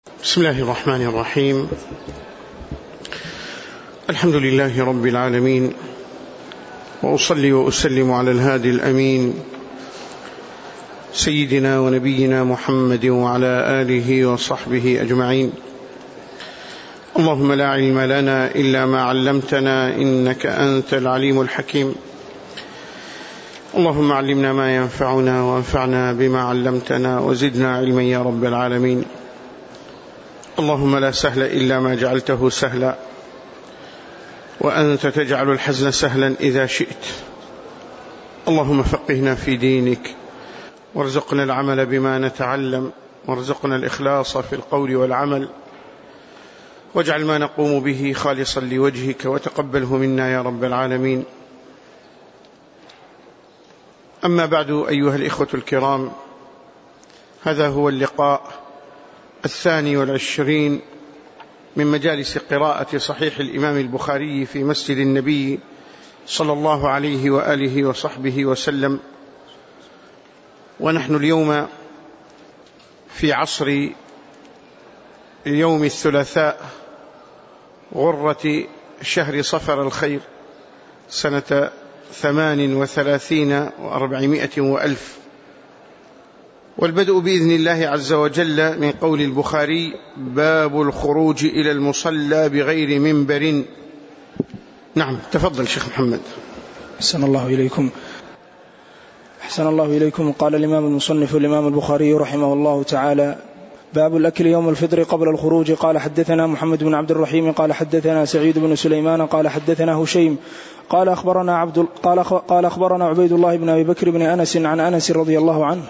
بسم الله الرحمن الرحيم. الحمد لله رب العالمين، وأصلي وأسلم على الهادي الأمين سيدنا ونبينا محمد وعلى آله وصحبه أجمعين. اللهم لا علم لنا إلا ما علمتنا، إنك أنت العليم الحكيم. اللهم علمنا ما ينفعنا وانفعنا بما علمتنا وزدنا علما يا رب العالمين. اللهم لا سهل إلا ما جعلته سهلا، وأنت تجعل الحزن سهلا إذا شئت. اللهم فقهنا في دينك، وارزقنا العمل بما نتعلم، وارزقنا الإخلاص في القول والعمل، واجعل ما نقوم به خالصا لوجهك، وتقبله منا يا رب العالمين. أما بعد، أيها الإخوة الكرام، هذا هو اللقاء 22 من مجالس قراءة صحيح الإمام البخاري في مسجد النبي صلى الله عليه وآله وصحبه وسلم. ونحن اليوم في عصر يوم الثلاثاء غرة شهر صفر الخير سنة 38 و400 وألف، والبدء بإذن الله عز وجل من قول البخاري: باب الخروج إلى المصلى بغير منبر. نعم، تفضل شيخ محمد. أحسن الله إليكم. قال الإمام المصنف الإمام البخاري رحمه الله تعالى: باب الأكل يوم الفطر قبل الخروج. قال حدثنا محمد بن عبد الرحيم قال حدثنا سعيد بن سليمان قال حدثنا هشيم قال أخبرنا عبيد الله بن أبي بكر بن أنس عن أنس رضي الله عنه.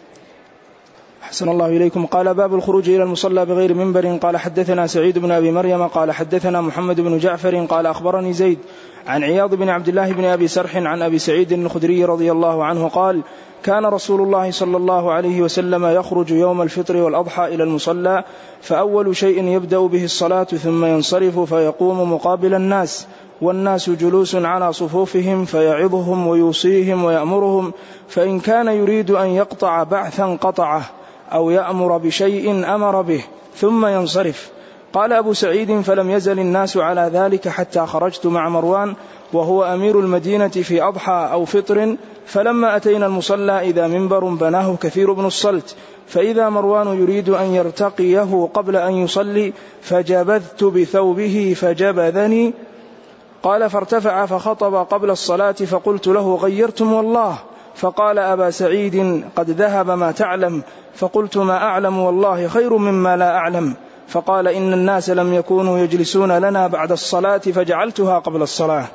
أحسن الله إليكم. قال: باب الخروج إلى المصلى بغير منبر. قال حدثنا سعيد بن أبي مريم قال حدثنا محمد بن جعفر قال أخبرني زيد عن عياض بن عبد الله بن أبي سرح عن أبي سعيد الخدري رضي الله عنه قال: كان رسول الله صلى الله عليه وسلم يخرج يوم الفطر والأضحى إلى المصلى، فأول شيء يبدأ به الصلاة، ثم ينصرف فيقوم مقابل الناس، والناس جلوس على صفوفهم، فيعظهم ويوصيهم ويأمرهم، فإن كان يريد أن يقطع بعثا قطعه، أو يأمر بشيء أمر به، ثم ينصرف. قال أبو سعيد: فلم يزل الناس على ذلك حتى خرجت مع مروان وهو أمير المدينة في أضحى أو فطر، فلما أتينا المصلى إذا منبر بناه كثير بن الصلت، فإذا مروان يريد أن يرتقيه قبل أن يصلي، فجبذت بثوبه فجبذني. قال: فارتفع فخطب قبل الصلاة، فقلت له: غيرتم والله. فقال: أبا سعيد، قد ذهب ما تعلم. فقلت: ما أعلم والله خير مما لا أعلم. فقال: إن الناس لم يكونوا يجلسون لنا بعد الصلاة فجعلتها قبل الصلاة.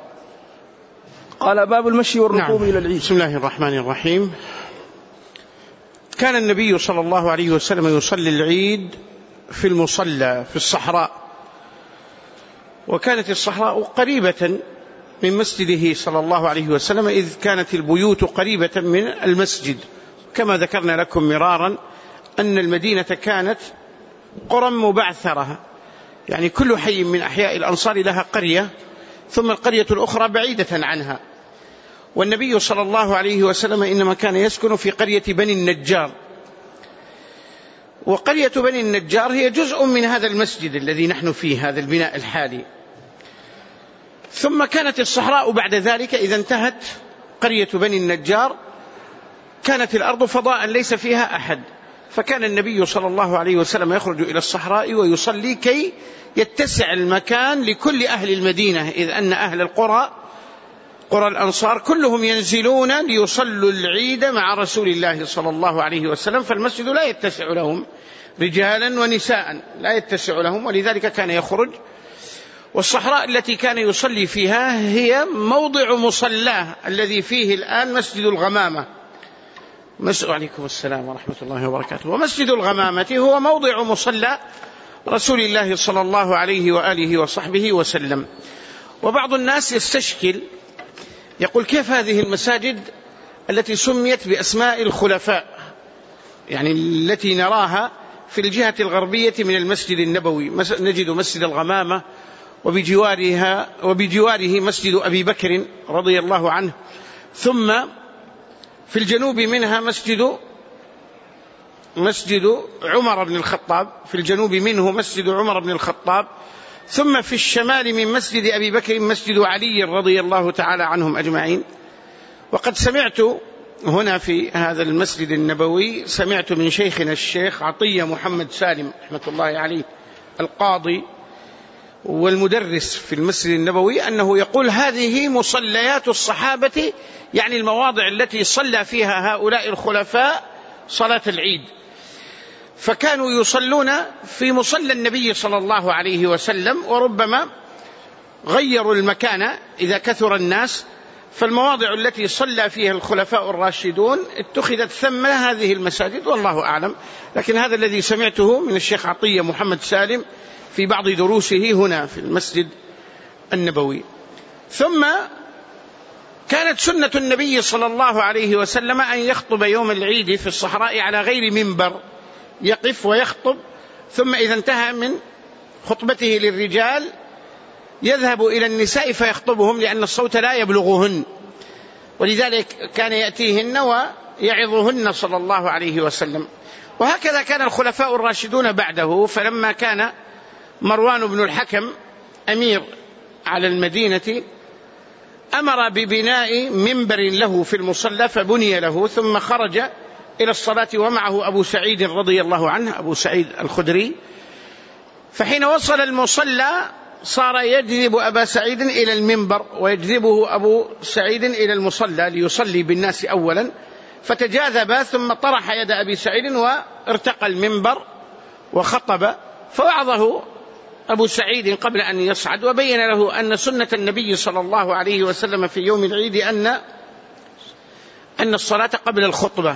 قال: باب المشي والركوب إلى العيد. بسم الله الرحمن الرحيم. كان النبي صلى الله عليه وسلم يصلي العيد في المصلى في الصحراء، وكانت الصحراء قريبة من مسجده صلى الله عليه وسلم، إذ كانت البيوت قريبة من المسجد. كما ذكرنا لكم مرارا أن المدينة كانت قرى مبعثرة، يعني كل حي من أحياء الأنصار لها قرية، ثم القرية الأخرى بعيدة عنها. والنبي صلى الله عليه وسلم إنما كان يسكن في قرية بني النجار، وقرية بني النجار هي جزء من هذا المسجد الذي نحن فيه، هذا البناء الحالي. ثم كانت الصحراء بعد ذلك إذا انتهت قرية بني النجار كانت الأرض فضاء ليس فيها أحد، فكان النبي صلى الله عليه وسلم يخرج إلى الصحراء ويصلي كي يتسع المكان لكل أهل المدينة، إذ أن أهل القرى قرى الأنصار كلهم ينزلون ليصلوا العيد مع رسول الله صلى الله عليه وسلم، فالمسجد لا يتسع لهم، رجالا ونساء لا يتسع لهم، ولذلك كان يخرج. والصحراء التي كان يصلي فيها هي موضع مصلاه الذي فيه الآن مسجد الغمامة. عليكم السلام ورحمة الله وبركاته. ومسجد الغمامة هو موضع مصلى رسول الله صلى الله عليه وآله وصحبه وسلم. وبعض الناس يستشكل، يقول: كيف هذه المساجد التي سميت بأسماء الخلفاء، يعني التي نراها في الجهة الغربية من المسجد النبوي، نجد مسجد الغمامة وبجواره مسجد أبي بكر رضي الله عنه، ثم في الجنوب منها مسجد مسجد عمر بن الخطاب، في الجنوب منه مسجد عمر بن الخطاب، ثم في الشمال من مسجد أبي بكر مسجد علي رضي الله تعالى عنهم أجمعين. وقد سمعت هنا في هذا المسجد النبوي، سمعت من شيخنا الشيخ عطية محمد سالم رحمة الله عليه القاضي والمدرس في المسجد النبوي أنه يقول هذه مصليات الصحابة، يعني المواضع التي صلى فيها هؤلاء الخلفاء صلاة العيد، فكانوا يصلون في مصلى النبي صلى الله عليه وسلم، وربما غيروا المكان إذا كثر الناس، فالمواضع التي صلى فيها الخلفاء الراشدون اتخذت ثم هذه المساجد، والله أعلم. لكن هذا الذي سمعته من الشيخ عطية محمد سالم في بعض دروسه هنا في المسجد النبوي. ثم كانت سنة النبي صلى الله عليه وسلم أن يخطب يوم العيد في الصحراء على غير منبر، يقف ويخطب، ثم إذا انتهى من خطبته للرجال يذهب إلى النساء فيخطبهم، لأن الصوت لا يبلغهن، ولذلك كان يأتيهن ويعظهن صلى الله عليه وسلم. وهكذا كان الخلفاء الراشدون بعده، فلما كان مروان بن الحكم أمير على المدينة أمر ببناء منبر له في المصلى فبني له، ثم خرج إلى الصلاة ومعه أبو سعيد رضي الله عنه، أبو سعيد الخدري، فحين وصل المصلى صار يجذب أبا سعيد إلى المنبر ويجذبه أبو سعيد إلى المصلى ليصلي بالناس أولا، فتجاذب ثم طرح يد أبي سعيد وارتقى المنبر وخطب، فوعظه أبو سعيد قبل أن يصعد وبين له أن سنة النبي صلى الله عليه وسلم في يوم العيد أن الصلاة قبل الخطبة،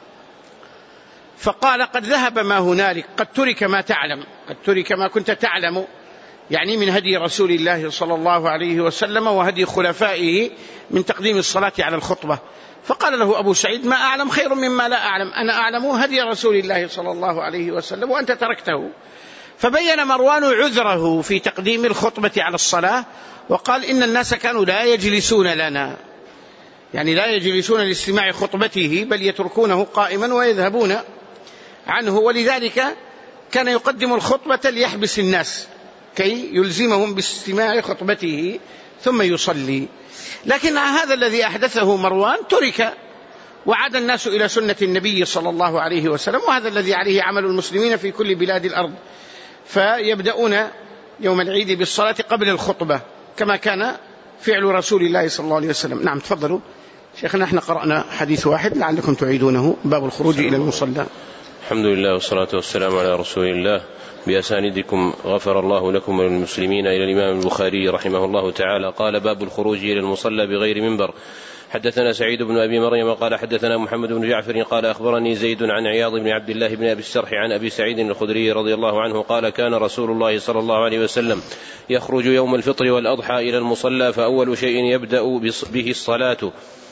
فقال قد ذهب ما هنالك، قد ترك ما تعلم، قد ترك ما كنت تعلم، يعني من هدي رسول الله صلى الله عليه وسلم وهدي خلفائه من تقديم الصلاة على الخطبة. فقال له أبو سعيد ما أعلم خير مما لا أعلم، أنا أعلم هدي رسول الله صلى الله عليه وسلم وأنت تركته. فبين مروان عذره في تقديم الخطبة على الصلاة، وقال إن الناس كانوا لا يجلسون لنا، يعني لا يجلسون لاستماع خطبته، بل يتركونه قائما ويذهبون عنه، ولذلك كان يقدم الخطبة ليحبس الناس كي يلزمهم باستماع خطبته ثم يصلي. لكن هذا الذي أحدثه مروان ترك، وعاد الناس إلى سنة النبي صلى الله عليه وسلم، وهذا الذي عليه عمل المسلمين في كل بلاد الأرض، فيبدأون يوم العيد بالصلاة قبل الخطبة كما كان فعل رسول الله صلى الله عليه وسلم. نعم تفضلوا شيخنا، احنا قرأنا حديث واحد لعلكم تعيدونه، باب الخروج إلى المصلى. الحمد لله والصلاة والسلام على رسول الله بأساندكم، غفر الله لكم وللمسلمين. إلى الإمام البخاري رحمه الله تعالى قال باب الخروج إلى المصلى بغير منبر. حدثنا سعيد بن أبي مريم قال حدثنا محمد بن جعفر قال أخبرني زيد عن عياض بن عبد الله بن أبي السرح عن أبي سعيد الخدري رضي الله عنه قال كان رسول الله صلى الله عليه وسلم يخرج يوم الفطر والأضحى إلى المصلى، فأول شيء يبدأ به الصلاة،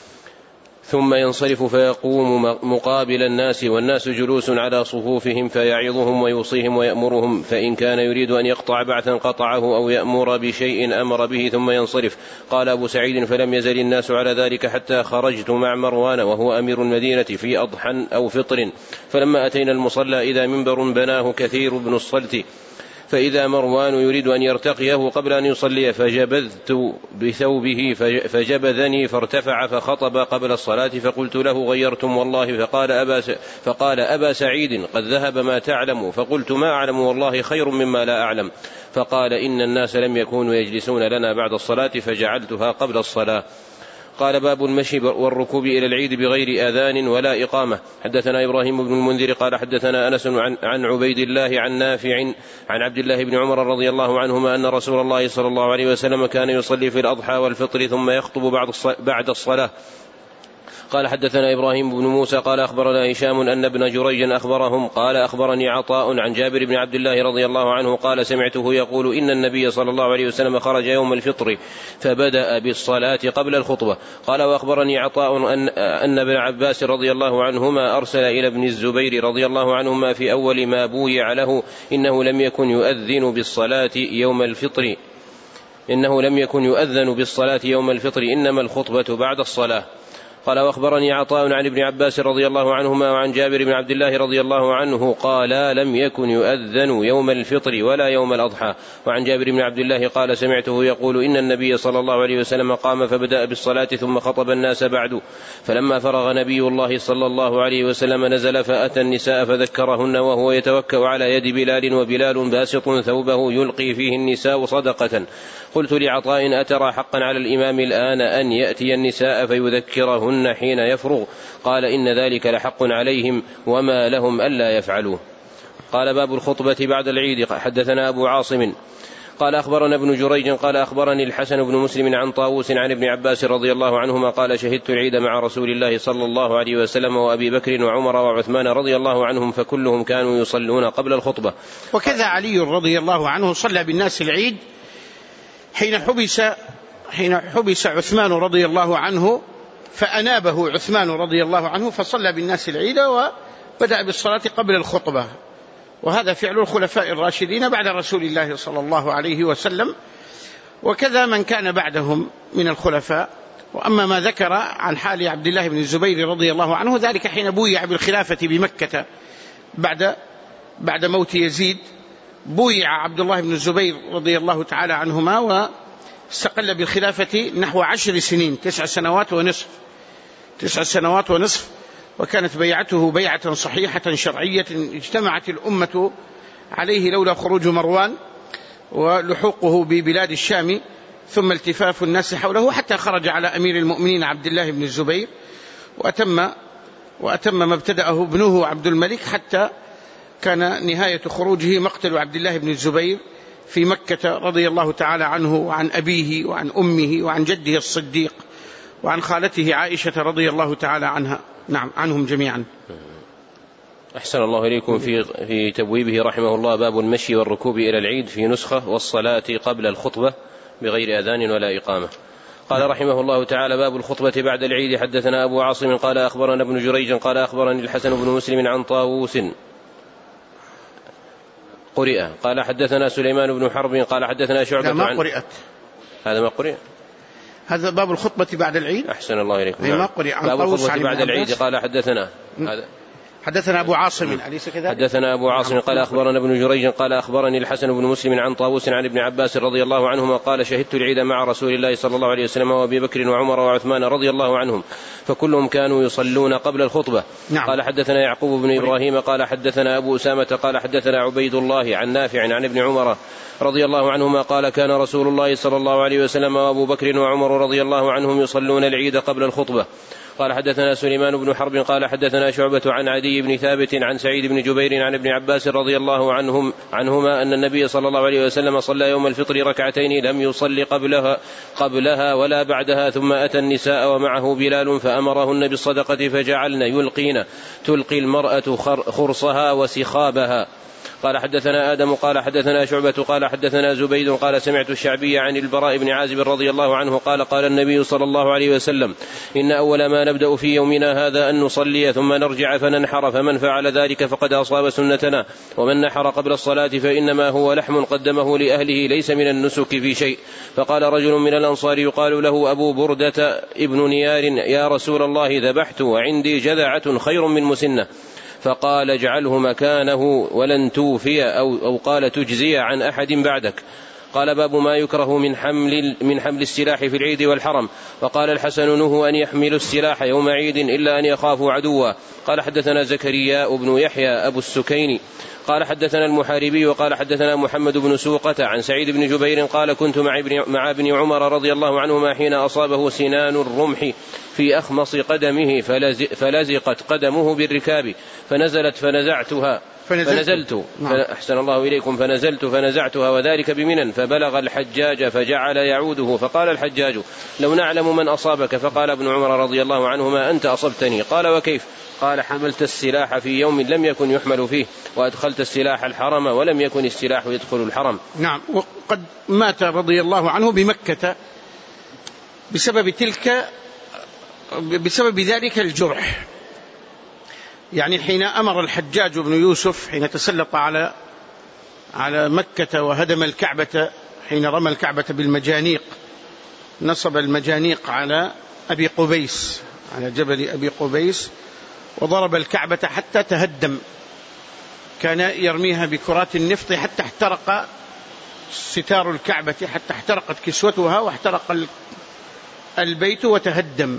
ثم ينصرف فيقوم مقابل الناس والناس جلوس على صفوفهم، فيعظهم ويوصيهم ويأمرهم، فإن كان يريد أن يقطع بعثا قطعه أو يأمر بشيء أمر به ثم ينصرف. قال أبو سعيد فلم يزل الناس على ذلك حتى خرجت مع مروان وهو أمير المدينة في أضحى أو فطر، فلما أتينا المصلى إذا منبر بناه كثير بن الصلت، فإذا مروان يريد أن يرتقيه قبل أن يصلي فجبذت بثوبه فجبذني فارتفع فخطب قبل الصلاة، فقلت له غيرتم والله، فقال أبا سعيد قد ذهب ما تعلم، فقلت ما أعلم والله خير مما لا أعلم، فقال إن الناس لم يكونوا يجلسون لنا بعد الصلاة فجعلتها قبل الصلاة. قال باب المشي والركوب إلى العيد بغير آذان ولا إقامة. حدثنا إبراهيم بن المنذر قال حدثنا أنس عن عبيد الله عن نافع عن عبد الله بن عمر رضي الله عنهما أن رسول الله صلى الله عليه وسلم كان يصلي في الأضحى والفطر ثم يخطب بعد الصلاة. قال حدثنا إبراهيم بن موسى قال أخبرنا هشام أن ابن جريج أخبرهم قال أخبرني عطاء عن جابر بن عبد الله رضي الله عنه قال سمعته يقول إن النبي صلى الله عليه وسلم خرج يوم الفطر فبدأ بالصلاة قبل الخطبة. قال وأخبرني عطاء أن ابن عباس رضي الله عنهما أرسل إلى ابن الزبير رضي الله عنهما في أول ما بويع له إنه لم يكن يؤذن بالصلاة يوم الفطر إنما الخطبة بعد الصلاة. قال وأخبرني عطاء عن ابن عباس رضي الله عنهما وعن جابر بن عبد الله رضي الله عنه قال لم يكن يؤذن يوم الفطر ولا يوم الأضحى. وعن جابر بن عبد الله قال سمعته يقول إن النبي صلى الله عليه وسلم قام فبدأ بالصلاة ثم خطب الناس بعد، فلما فرغ نبي الله صلى الله عليه وسلم نزل فأتى النساء فذكرهن وهو يتوكأ على يد بلال، وبلال باسط ثوبه يلقي فيه النساء صدقة. قلت لعطاء أترى حقا على الإمام الآن أن يأتي النساء فيذكرهن حين يفرغ؟ قال إن ذلك لحق عليهم وما لهم ألا يفعلوه. قال باب الخطبة بعد العيد. حدثنا أبو عاصم قال أخبرنا ابن جريج قال أخبرني الحسن بن مسلم عن طاووس عن ابن عباس رضي الله عنهما قال شهدت العيد مع رسول الله صلى الله عليه وسلم وأبي بكر وعمر وعثمان رضي الله عنهم فكلهم كانوا يصلون قبل الخطبة. وكذا علي رضي الله عنه صلى بالناس العيد حين حبس عثمان رضي الله عنه، فأنابه عثمان رضي الله عنه فصلى بالناس العيد وبدأ بالصلاة قبل الخطبة. وهذا فعل الخلفاء الراشدين بعد رسول الله صلى الله عليه وسلم، وكذا من كان بعدهم من الخلفاء. وأما ما ذكر عن حال عبد الله بن الزبير رضي الله عنه ذلك حين بويع بالخلافة بمكة بعد موت يزيد، بويع عبد الله بن الزبير رضي الله تعالى عنهما واستقل بالخلافة نحو 10 سنين، 9 سنوات ونصف، وكانت بيعته بيعة صحيحة شرعية اجتمعت الأمة عليه لولا خروج مروان ولحوقه ببلاد الشام ثم التفاف الناس حوله، حتى خرج على أمير المؤمنين عبد الله بن الزبير وأتم ما ابتدأه ابنه عبد الملك، حتى كان نهاية خروجه مقتل عبد الله بن الزبير في مكة رضي الله تعالى عنه وعن أبيه وعن أمه وعن جده الصديق وعن خالته عائشة رضي الله تعالى عنها، نعم عنهم جميعا. أحسن الله إليكم. في تبويبه رحمه الله باب المشي والركوب إلى العيد في نسخة والصلاة قبل الخطبة بغير أذان ولا إقامة. قال رحمه الله تعالى باب الخطبة بعد العيد. حدثنا أبو عاصم قال أخبرنا ابن جريج قال أخبرني الحسن بن مسلم عن طاووس قرئ قال حدثنا سليمان بن حرب قال حدثنا شعبة ما قرئت، هذا ما قرئ، هذا باب الخطبة بعد العيد. أحسن الله إليكم. ما قرئ. باب الخطبة بعد العيد قال حدثنا أبو عاصم أليس كذلك؟ حدثنا أبو عاصم قال أخبرنا ابن جريج قال أخبرني الحسن بن مسلم عن طاووس عن ابن عباس رضي الله عنهما قال شهدت العيد مع رسول الله صلى الله عليه وسلم وأبي بكر وعمر وعثمان رضي الله عنهم فكلهم كانوا يصلون قبل الخطبة. نعم. قال حدثنا يعقوب بن إبراهيم قال حدثنا أبو أسامة قال حدثنا عبيد الله عن نافع عن ابن عمر رضي الله عنهما قال كان رسول الله صلى الله عليه وسلم وأبو بكر وعمر رضي الله عنهم يصلون العيد قبل الخطبة. قال حدثنا سليمان بن حرب قال حدثنا شعبة عن عدي بن ثابت عن سعيد بن جبير عن ابن عباس رضي الله عنهما أن النبي صلى الله عليه وسلم صلى يوم الفطر ركعتين لم يصلي قبلها ولا بعدها، ثم أتى النساء ومعه بلال فأمرهن بالصدقة فجعلن يلقين تلقي المرأة خرصها وسخابها. قال حدثنا آدم قال حدثنا شعبة قال حدثنا زبيد قال سمعت الشعبي عن البراء بن عازب رضي الله عنه قال قال النبي صلى الله عليه وسلم إن أول ما نبدأ في يومنا هذا أن نصلي ثم نرجع فننحر، فمن فعل ذلك فقد أصاب سنتنا، ومن نحر قبل الصلاة فإنما هو لحم قدمه لأهله ليس من النسك في شيء. فقال رجل من الأنصار يقال له أبو بردة ابن نيار يا رسول الله ذبحت وعندي جذعة خير من مسنة، فقال اجعله مكانه ولن توفي أو قال تجزي عن أحد بعدك. قال باب ما يكره من حمل السلاح في العيد والحرم. وقال الحسن نهوا أن يحملوا السلاح يوم عيد إلا أن يخافوا عدوا. قال حدثنا زكريا بن يحيى أبو السكيني قال حدثنا المحاربي وقال حدثنا محمد بن سوقة عن سعيد بن جبير قال كنت مع ابن عمر رضي الله عنهما حين أصابه سنان الرمح في أخمص قدمه فلزقت قدمه بالركاب فنزلت أحسن الله إليكم فنزعتها وذلك بمنن، فبلغ الحجاج فجعل يعوده، فقال الحجاج لو نعلم من أصابك، فقال ابن عمر رضي الله عنهما أنت أصبتني. قال وكيف؟ قال حملت السلاح في يوم لم يكن يحمل فيه، وأدخلت السلاح الحرم ولم يكن السلاح يدخل الحرم. نعم. وقد مات رضي الله عنه بمكة بسبب ذلك الجرح، يعني حين أمر الحجاج بن يوسف حين تسلط على مكة وهدم الكعبة، حين رمى الكعبة بالمجانيق، نصب المجانيق على أبي قبيس على جبل أبي قبيس، وضرب الكعبة حتى تهدم، كان يرميها بكرات النفط حتى احترق ستار الكعبة، حتى احترقت كسوتها واحترق البيت وتهدم.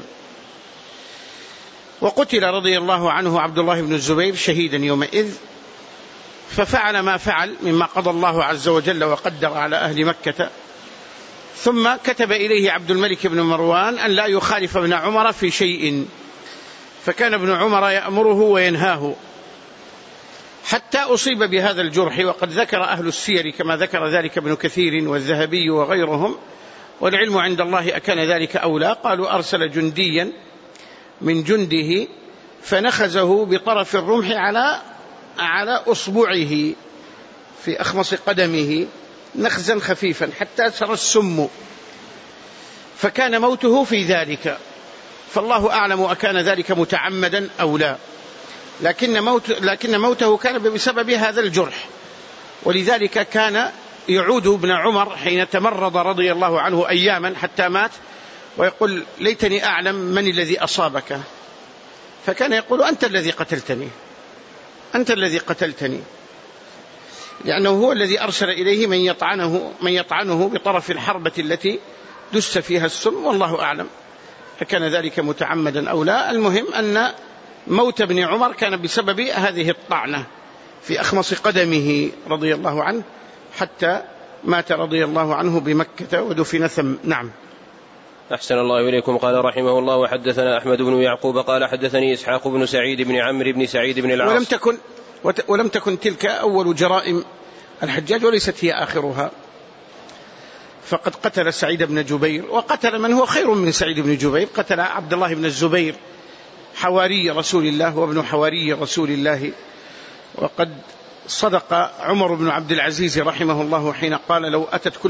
وقتل رضي الله عنه عبد الله بن الزبير شهيدا يومئذ، ففعل ما فعل مما قضى الله عز وجل وقدر على أهل مكة. ثم كتب إليه عبد الملك بن مروان أن لا يخالف ابن عمر في شيء، فكان ابن عمر يأمره وينهاه حتى أصيب بهذا الجرح. وقد ذكر أهل السير كما ذكر ذلك ابن كثير والذهبي وغيرهم، والعلم عند الله أكان ذلك أولى. قالوا أرسل جنديا من جنده فنخزه بطرف الرمح على أصبعه في أخمص قدمه نخزا خفيفا حتى سر السم، فكان موته في ذلك. فالله أعلم أكان ذلك متعمدا أو لا، لكن موته كان بسبب هذا الجرح. ولذلك كان يعود ابن عمر حين تمرض رضي الله عنه أياما حتى مات ويقول ليتني أعلم من الذي أصابك، فكان يقول أنت الذي قتلتني، أنت الذي قتلتني، لأنه هو الذي أرسل إليه من يطعنه بطرف الحربة التي دس فيها السم، والله أعلم فكان ذلك متعمدا أو لا. المهم أن موت ابن عمر كان بسبب هذه الطعنة في أخمص قدمه رضي الله عنه، حتى مات رضي الله عنه بمكة ودفن ثم. نعم. أحسن الله إليكم. قال رحمه الله: وحدثنا أحمد بن يعقوب قال حدثني إسحاق بن سعيد بن عمرو بن سعيد بن العاص. ولم تكن تلك أول جرائم الحجاج وليست هي آخرها، فقد قتل سعيد بن جبير، وقتل من هو خير من سعيد بن جبير، قتل عبد الله بن الزبير حواري رسول الله وابن حواري رسول الله. وقد صدق عمر بن عبد العزيز رحمه الله حين قال: لو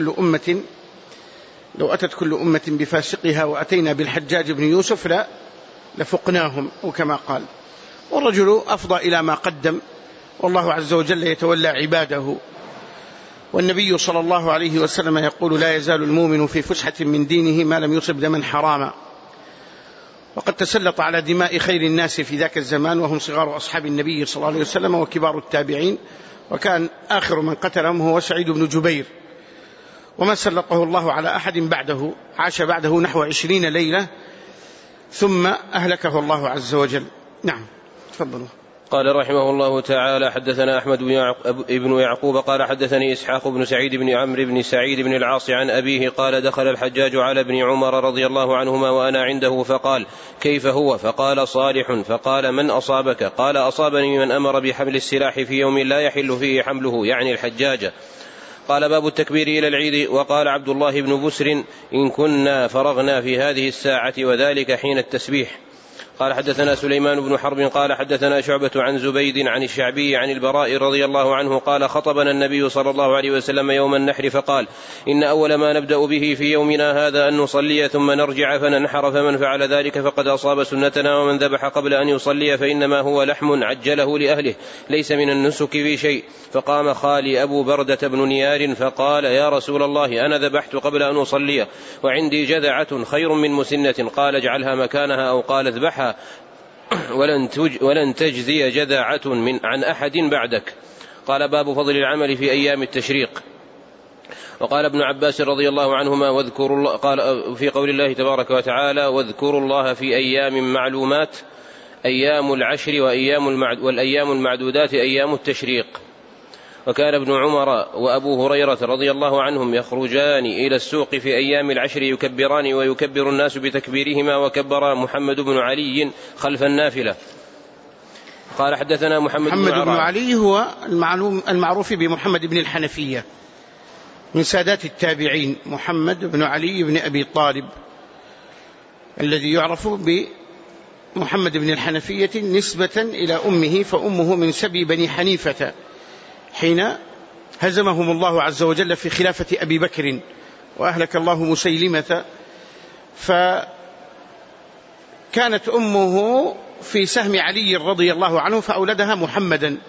أتت كل أمة بفاسقها وأتينا بالحجاج بن يوسف لفقناهم، وكما قال. والرجل أفضى إلى ما قدم، والله عز وجل يتولى عباده. والنبي صلى الله عليه وسلم يقول: لا يزال المؤمن في فسحة من دينه ما لم يصب دما حراما. وقد تسلط على دماء خير الناس في ذاك الزمان وهم صغار أصحاب النبي صلى الله عليه وسلم وكبار التابعين، وكان آخر من قتلهم هو سعيد بن جبير، وما سلطه الله على أحد بعده. عاش بعده نحو 20 ليلة ثم أهلكه الله عز وجل. نعم، تفضلوا. قال رحمه الله تعالى: حدثنا أحمد بن يعقوب قال حدثني إسحاق بن سعيد بن عمرو بن سعيد بن العاص عن أبيه قال: دخل الحجاج على ابن عمر رضي الله عنهما وأنا عنده، فقال: كيف هو؟ فقال: صالح. فقال: من أصابك؟ قال: أصابني من أمر بحمل السلاح في يوم لا يحل فيه حمله، يعني الحجاج. قال: باب التكبير إلى العيد. وقال عبد الله بن بسر: إن كنا فرغنا في هذه الساعة وذلك حين التسبيح. قال: حدثنا سليمان بن حرب قال حدثنا شعبة عن زبيد عن الشعبي عن البراء رضي الله عنه قال: خطبنا النبي صلى الله عليه وسلم يوم النحر فقال: إن أول ما نبدأ به في يومنا هذا أن نصلي ثم نرجع فننحر، فمن فعل ذلك فقد أصاب سنتنا، ومن ذبح قبل أن يصلي فإنما هو لحم عجله لأهله ليس من النسك في شيء. فقام خالي أبو بردة بن نيار فقال: يا رسول الله، أنا ذبحت قبل أن أصلي وعندي جذعة خير من مسنة. قال: اجعلها مكانها، أو قال: اذبحها ولن تجزي جذعة عن أحد بعدك. قال: باب فضل العمل في أيام التشريق. وقال ابن عباس رضي الله عنهما: واذكروا الله، قال في قول الله تبارك وتعالى: واذكروا الله في أيام معلومات، أيام العشر والأيام المعدودات أيام التشريق. وكان ابن عمر وأبو هريرة رضي الله عنهم يخرجان إلى السوق في أيام العشر يكبران ويكبر الناس بتكبيرهما، وكبر محمد بن علي خلف النافلة. قال: حدثنا محمد بن علي هو المعروف بمحمد بن الحنفية من سادات التابعين، محمد بن علي بن أبي طالب الذي يعرف بمحمد بن الحنفية نسبة إلى أمه، فأمه من سبي بني حنيفة حين هزمهم الله عز وجل في خلافة أبي بكر وأهلك الله مسيلمة، فكانت أمه في سهم علي رضي الله عنه فأولدها محمدا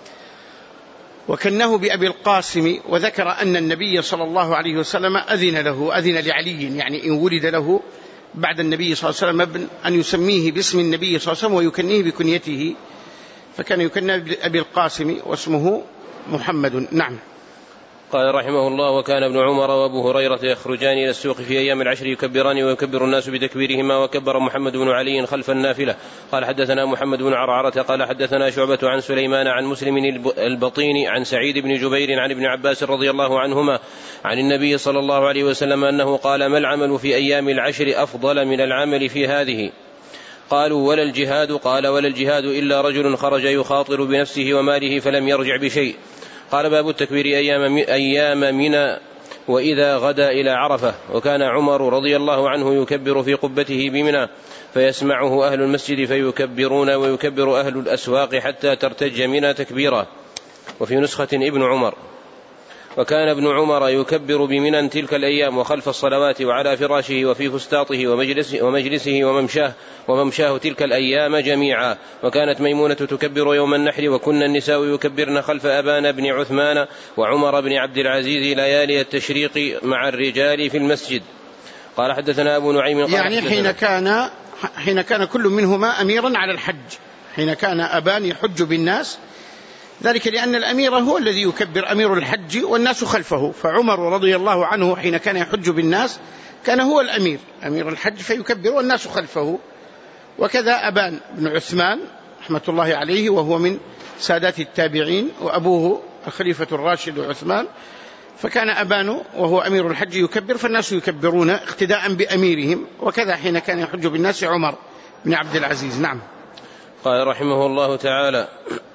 وكنه بأبي القاسم. وذكر أن النبي صلى الله عليه وسلم أذن لعلي، يعني إن ولد له بعد النبي صلى الله عليه وسلم أن يسميه باسم النبي صلى الله عليه وسلم ويكنيه بكنيته، فكان يكنى بأبي القاسم واسمه محمد. نعم. قال رحمه الله: وكان ابن عمر وابو هريرة يخرجان إلى السوق في أيام العشر يكبران ويكبر الناس بتكبيرهما، وكبر محمد بن علي خلف النافلة. قال حدثنا محمد بن عرعرة قال حدثنا شعبة عن سليمان عن مسلم البطيني عن سعيد بن جبير عن ابن عباس رضي الله عنهما عن النبي صلى الله عليه وسلم أنه قال: ما العمل في أيام العشر أفضل من العمل في هذه؟ قالوا: ولا الجهاد؟ قال: ولا الجهاد إلا رجل خرج يخاطر بنفسه وماله فلم يرجع بشيء. قال: باب التكبير أيام منى وإذا غدا إلى عرفة. وكان عمر رضي الله عنه يكبر في قبته بمنى فيسمعه أهل المسجد فيكبرون ويكبر أهل الأسواق حتى ترتج منى تكبيرا. وفي نسخة ابن عمر: وكان ابن عمر يكبر بمنى تلك الأيام وخلف الصلوات وعلى فراشه وفي فستاطه ومجلسه وممشاه تلك الأيام جميعا. وكانت ميمونة تكبر يوم النحر، وكن النساء يكبرن خلف أبان بن عثمان وعمر بن عبد العزيز ليالي التشريق مع الرجال في المسجد. قال حدثنا أبو نعيم قال يعني حين كان كل منهما أميرا على الحج، حين كان أبان يحج بالناس، ذلك لأن الأمير هو الذي يكبر، أمير الحج والناس خلفه. فعمر رضي الله عنه حين كان يحج بالناس كان هو الأمير، أمير الحج، فيكبر والناس خلفه. وكذا أبان بن عثمان رحمة الله عليه، وهو من سادات التابعين، وأبوه الخليفة الراشد عثمان، فكان أبان وهو أمير الحج يكبر فالناس يكبرون اقتداء بأميرهم. وكذا حين كان يحج بالناس عمر بن عبد العزيز. نعم. قال رحمه الله تعالى: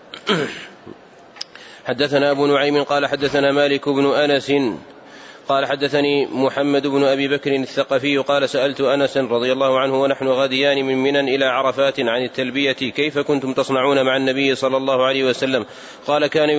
حدثنا أبو نعيم قال حدثنا مالك بن أنس قال حدثني محمد بن أبي بكر الثقفي قال: سألت أنس رضي الله عنه ونحن غاديان من منى إلى عرفات عن التلبية كيف كنتم تصنعون مع النبي صلى الله عليه وسلم؟ قال: كان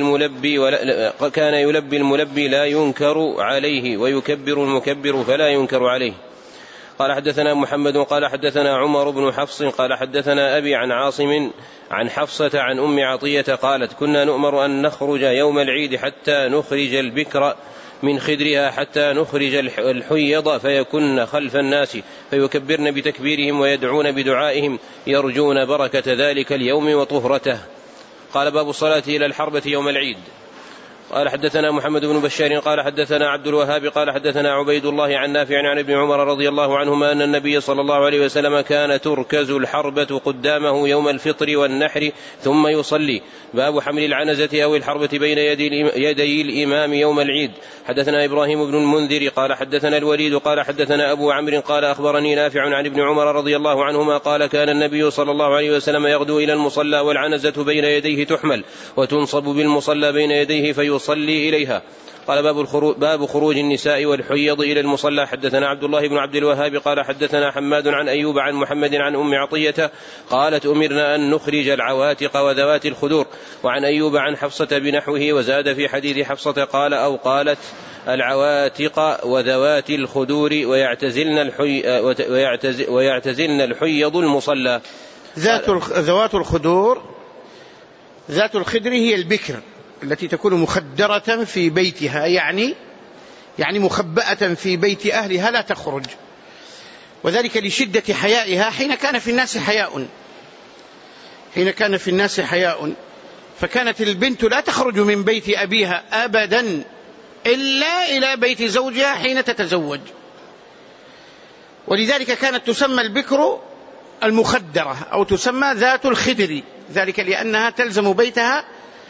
يلبي الملبي لا ينكر عليه، ويكبر المكبر فلا ينكر عليه. قال حدثنا محمد قال حدثنا عمر بن حفص قال حدثنا أبي عن عاصم عن حفصة عن أم عطية قالت: كنا نؤمر أن نخرج يوم العيد حتى نخرج البكر من خدرها حتى نخرج الحيض فيكن خلف الناس فيكبرن بتكبيرهم ويدعون بدعائهم يرجون بركة ذلك اليوم وطهرته. قال: باب الصلاة إلى الحربة يوم العيد. قال حدثنا محمد بن بشار قال حدثنا عبد الوهاب قال حدثنا عبيد الله عن نافع عن ابن عمر رضي الله عنهما أن النبي صلى الله عليه وسلم كان تركز الحربة قدامه يوم الفطر والنحر ثم يصلي. باب حمل العنزة أو الحربة بين يدي الإمام يوم العيد. حدثنا إبراهيم بن المنذر قال حدثنا الوليد قال حدثنا أبو عمرو قال أخبرني نافع عن ابن عمر رضي الله عنهما قال: كان النبي صلى الله عليه وسلم يغدو إلى المصلى والعنزة بين يديه تحمل وتنصب بالمصلى بين يديه فيصلي إليها. قال: باب خروج النساء والحيض إلى المصلى. حدثنا عبد الله بن عبد الوهاب قال حدثنا حماد عن أيوب عن محمد عن أم عطية قالت: أمرنا أن نخرج العواتق وذوات الخدور. وعن أيوب عن حفصة بنحوه، وزاد في حديث حفصة قال: أو قالت العواتق وذوات الخدور ويعتزلن الحيض المصلى. ذوات الخدور، ذات الخدر هي البكر التي تكون مخدرة في بيتها، يعني مخبأة في بيت أهلها لا تخرج، وذلك لشدة حيائها حين كان في الناس حياء، فكانت البنت لا تخرج من بيت أبيها أبدا إلا إلى بيت زوجها حين تتزوج، ولذلك كانت تسمى البكر المخدرة أو تسمى ذات الخدر، ذلك لأنها تلزم بيتها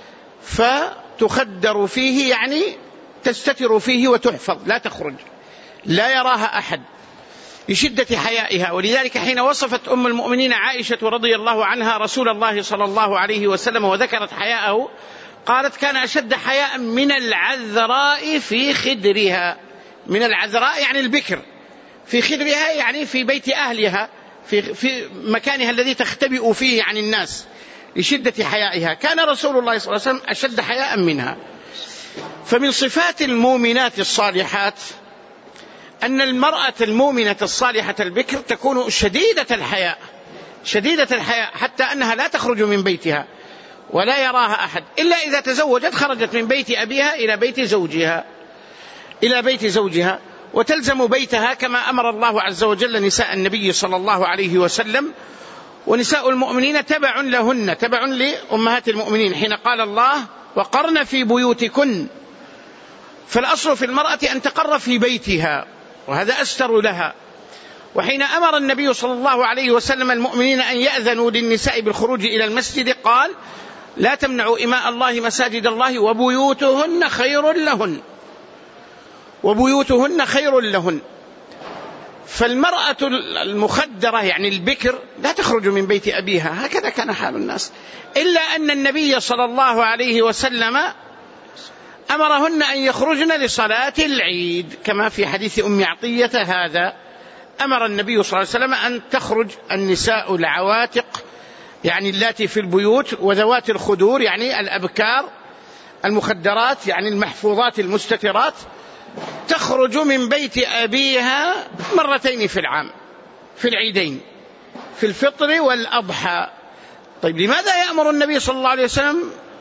فتخدر فيه، يعني تستتر فيه وتحفظ لا تخرج، لا يراها أحد لشدة حيائها. ولذلك حين وصفت أم المؤمنين عائشة رضي الله عنها رسول الله صلى الله عليه وسلم وذكرت حياءه قالت: كان أشد حياء من العذراء في خدرها. من العذراء يعني البكر، في خدرها يعني في بيت أهلها، في مكانها الذي تختبئ فيه عن الناس لشدة حيائها. كان رسول الله صلى الله عليه وسلم أشد حياء منها. فمن صفات المؤمنات الصالحات أن المرأة المؤمنة الصالحة البكر تكون شديدة الحياء حتى أنها لا تخرج من بيتها ولا يراها أحد، إلا إذا تزوجت خرجت من بيت أبيها إلى بيت زوجها. وتلزم بيتها كما أمر الله عز وجل نساء النبي صلى الله عليه وسلم. ونساء المؤمنين تبع لهن، تبع لأمهات المؤمنين، حين قال الله وقرن في بيوتكن، فالأصل في المرأة أن تقر في بيتها، وهذا أستر لها. وحين أمر النبي صلى الله عليه وسلم المؤمنين أن يأذنوا للنساء بالخروج إلى المسجد قال لا تمنعوا إماء الله مساجد الله وبيوتهن خير لهن، وبيوتهن خير لهن. فالمرأة المخدرة يعني البكر لا تخرج من بيت أبيها، هكذا كان حال الناس، إلا أن النبي صلى الله عليه وسلم أمرهن أن يخرجن لصلاة العيد، كما في حديث أم عطية هذا أمر النبي صلى الله عليه وسلم أن تخرج النساء العواتق يعني اللاتي في البيوت، وذوات الخدور يعني الأبكار، المخدرات يعني المحفوظات المستترات، تخرج من بيت أبيها مرتين في العام، في العيدين، في الفطر والأضحى. طيب لماذا يأمر النبي صلى الله عليه وسلم